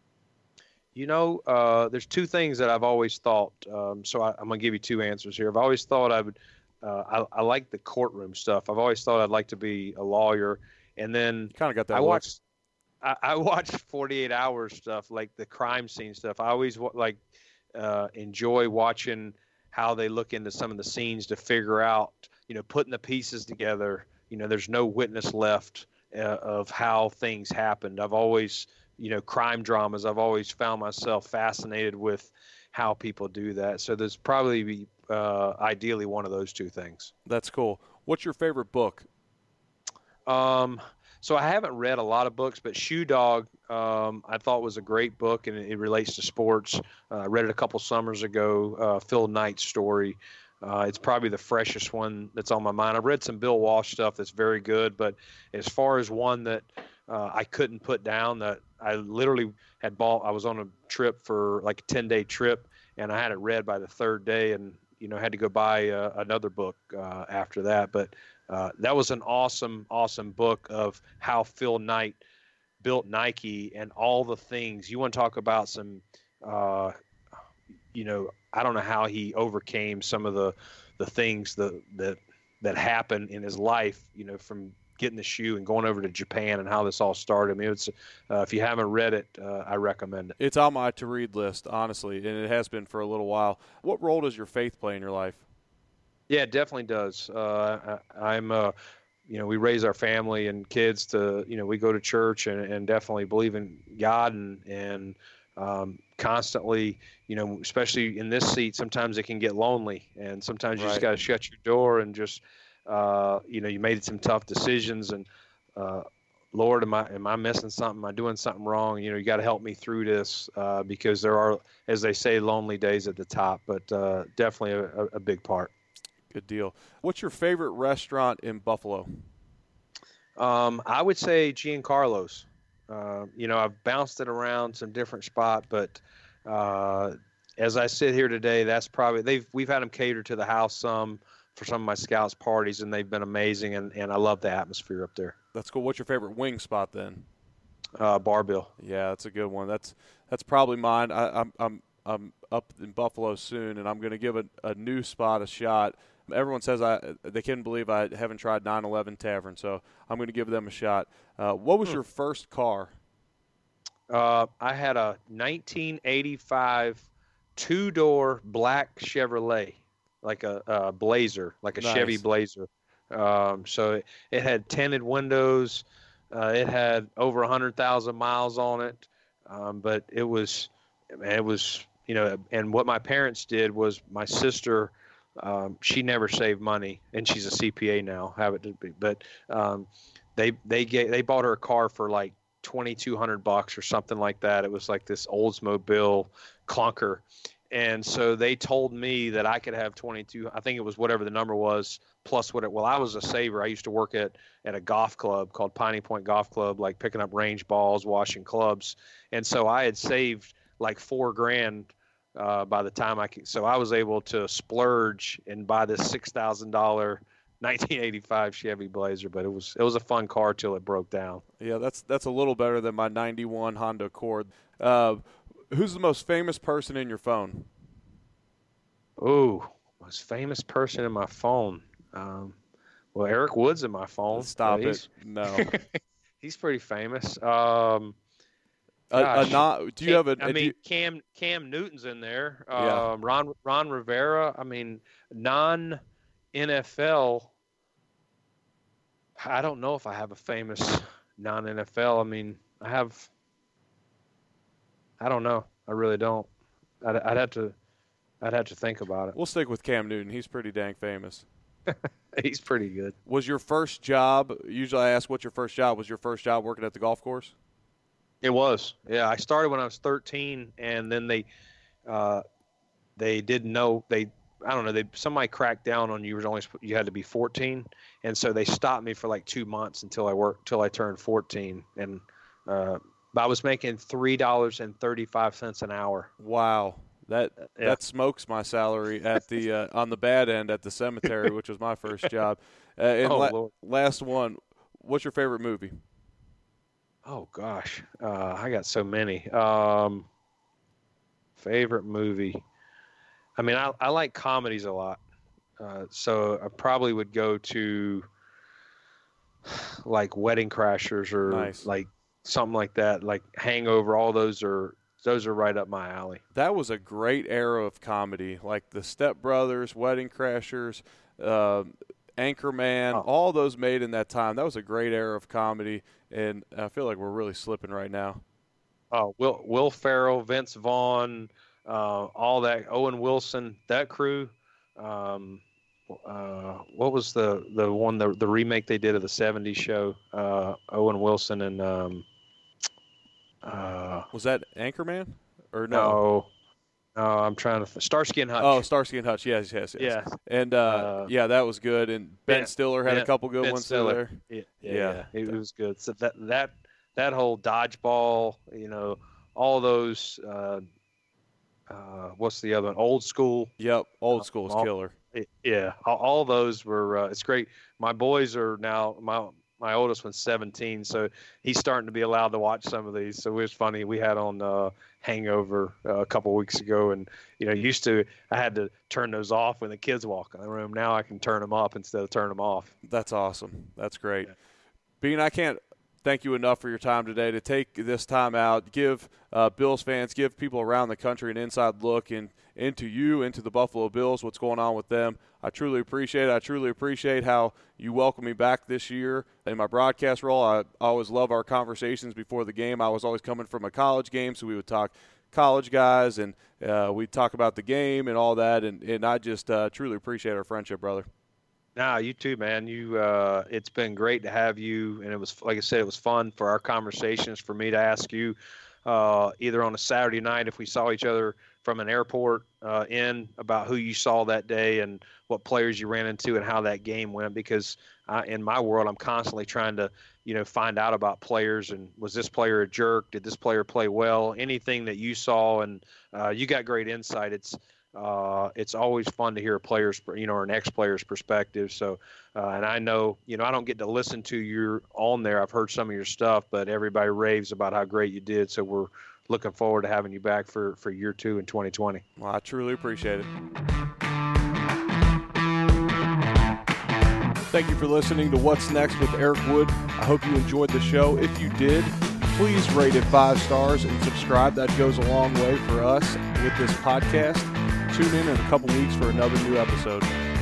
There's two things that I've always thought. So I'm going to give you two answers here. I've always thought I would. I like the courtroom stuff. I've always thought I'd like to be a lawyer. And then kind of got that. I watched 48 Hours stuff, like the crime scene stuff. I always enjoy watching how they look into some of the scenes to figure out, putting the pieces together. There's no witness left of how things happened. I've always, crime dramas, I've always found myself fascinated with how people do that. So there's probably ideally one of those two things. That's cool. What's your favorite book? So I haven't read a lot of books, but Shoe Dog I thought was a great book, and it relates to sports. I read it a couple summers ago. Phil Knight's story. It's probably the freshest one that's on my mind. I've read some Bill Walsh stuff that's very good, but as far as one that I couldn't put down, that I literally had bought. I was on a trip for like a 10-day trip, and I had it read by the third day, and had to go buy another book after that. But that was an awesome, awesome book of how Phil Knight built Nike and all the things. You want to talk about some, I don't know how he overcame some of the things that happened in his life, from getting the shoe and going over to Japan and how this all started. I mean, it's if you haven't read it, I recommend it. It's on my to-read list, honestly, and it has been for a little while. What role does your faith play in your life? Yeah, it definitely does. We raise our family and kids to, we go to church and definitely believe in God and constantly, especially in this seat, sometimes it can get lonely, and sometimes you just got to shut your door and just, you made some tough decisions, and Lord, am I missing something? Am I doing something wrong? You got to help me through this because there are, as they say, lonely days at the top, but definitely a big part. Good deal. What's your favorite restaurant in Buffalo? I would say Giancarlo's. I've bounced it around some different spot, but as I sit here today, that's probably we've had them cater to the house some for some of my scouts parties, and they've been amazing, and I love the atmosphere up there. That's cool. What's your favorite wing spot then? Bar-Bill. Yeah, that's a good one. That's probably mine. I'm up in Buffalo soon, and I'm going to give a new spot a shot. Everyone says they couldn't believe I haven't tried 911 Tavern, so I'm going to give them a shot. What was your first car? I had a 1985 two-door black Chevrolet, like a Blazer, like a nice. Chevy Blazer. So it had tinted windows. It had over 100,000 miles on it, but it was, and what my parents did was my sister. She never saved money, and she's a CPA now. But they bought her a car for like $2,200 or something like that. It was like this Oldsmobile clunker, and so they told me that I could have 22. I think it was whatever the number was plus what it. Well, I was a saver. I used to work at a golf club called Piney Point Golf Club, like picking up range balls, washing clubs, and so I had saved like $4,000. By the time so I was able to splurge and buy this $6,000 1985 Chevy Blazer, but it was a fun car till it broke down. Yeah, that's a little better than my 91 Honda Accord. Who's the most famous person in your phone? Oh, most famous person in my phone. Well, Eric Wood's in my phone. Stop it. No. He's pretty famous. Do you have a? Cam Newton's in there. Yeah. Ron Rivera. I mean, non-NFL. I don't know if I have a famous non-NFL. I mean, I don't know. I really don't. I'd have to think about it. We'll stick with Cam Newton. He's pretty dang famous. He's pretty good. Was your first job? Usually, I ask, "What's your first job?" Was your first job working at the golf course? It was, yeah. I started when I was 13, and then they didn't know somebody cracked down on you. You had to be 14, and so they stopped me for like 2 months until I turned 14, and I was making $3.35 an hour. Wow, that smokes my salary at the on the bad end at the cemetery, which was my first job. Lord. Last one. What's your favorite movie? Oh gosh, I got so many. Favorite movie. I mean, I like comedies a lot, so I probably would go to like Wedding Crashers or nice. Like something like that, like Hangover. All those are right up my alley. That was a great era of comedy, like the Step Brothers, Wedding Crashers, Anchorman, all those made in that time. That was a great era of comedy, and I feel like we're really slipping right now. Oh, Will Ferrell, Vince Vaughn, all that, Owen Wilson, that crew. what was the one the remake they did of the '70s show? Owen Wilson and was that Anchorman or no? No, I'm trying to Starsky and Hutch. Oh, Starsky and Hutch. Yes. Yeah. And yeah, that was good. And Ben Stiller had a couple good ones Stiller. there. Yeah, it was good. So that whole dodgeball, all those. What's the other one? Old School. Yep, Old School is killer. Yeah, all those were. It's great. My boys are now my oldest one's 17, so he's starting to be allowed to watch some of these. So it was funny. We had on Hangover a couple of weeks ago, and used to I had to turn those off when the kids walk in the room. Now I can turn them up instead of turn them off. That's awesome. That's great. Yeah. Bean, I can't thank you enough for your time today to take this time out, give Bills fans, give people around the country an inside look into the Buffalo Bills, what's going on with them. I truly appreciate it. I truly appreciate how you welcome me back this year in my broadcast role. I always love our conversations before the game. I was always coming from a college game, so we would talk college guys, and we'd talk about the game and all that, and I just truly appreciate our friendship, brother. Nah, you too, man. It's been great to have you, and it was, like I said, it was fun for our conversations, for me to ask you either on a Saturday night if we saw each other from an airport about who you saw that day and what players you ran into and how that game went, because in my world, I'm constantly trying to, find out about players, and was this player a jerk? Did this player play well? Anything that you saw, and you got great insight. It's always fun to hear a player's, or an ex-player's perspective. So, and I know, I don't get to listen to you on there. I've heard some of your stuff, but everybody raves about how great you did. So we're looking forward to having you back for year 2 in 2020. Well, I truly appreciate it. Thank you for listening to What's Next with Eric Wood. I hope you enjoyed the show. If you did, please rate it 5 stars and subscribe. That goes a long way for us with this podcast. Tune in a couple weeks for another new episode.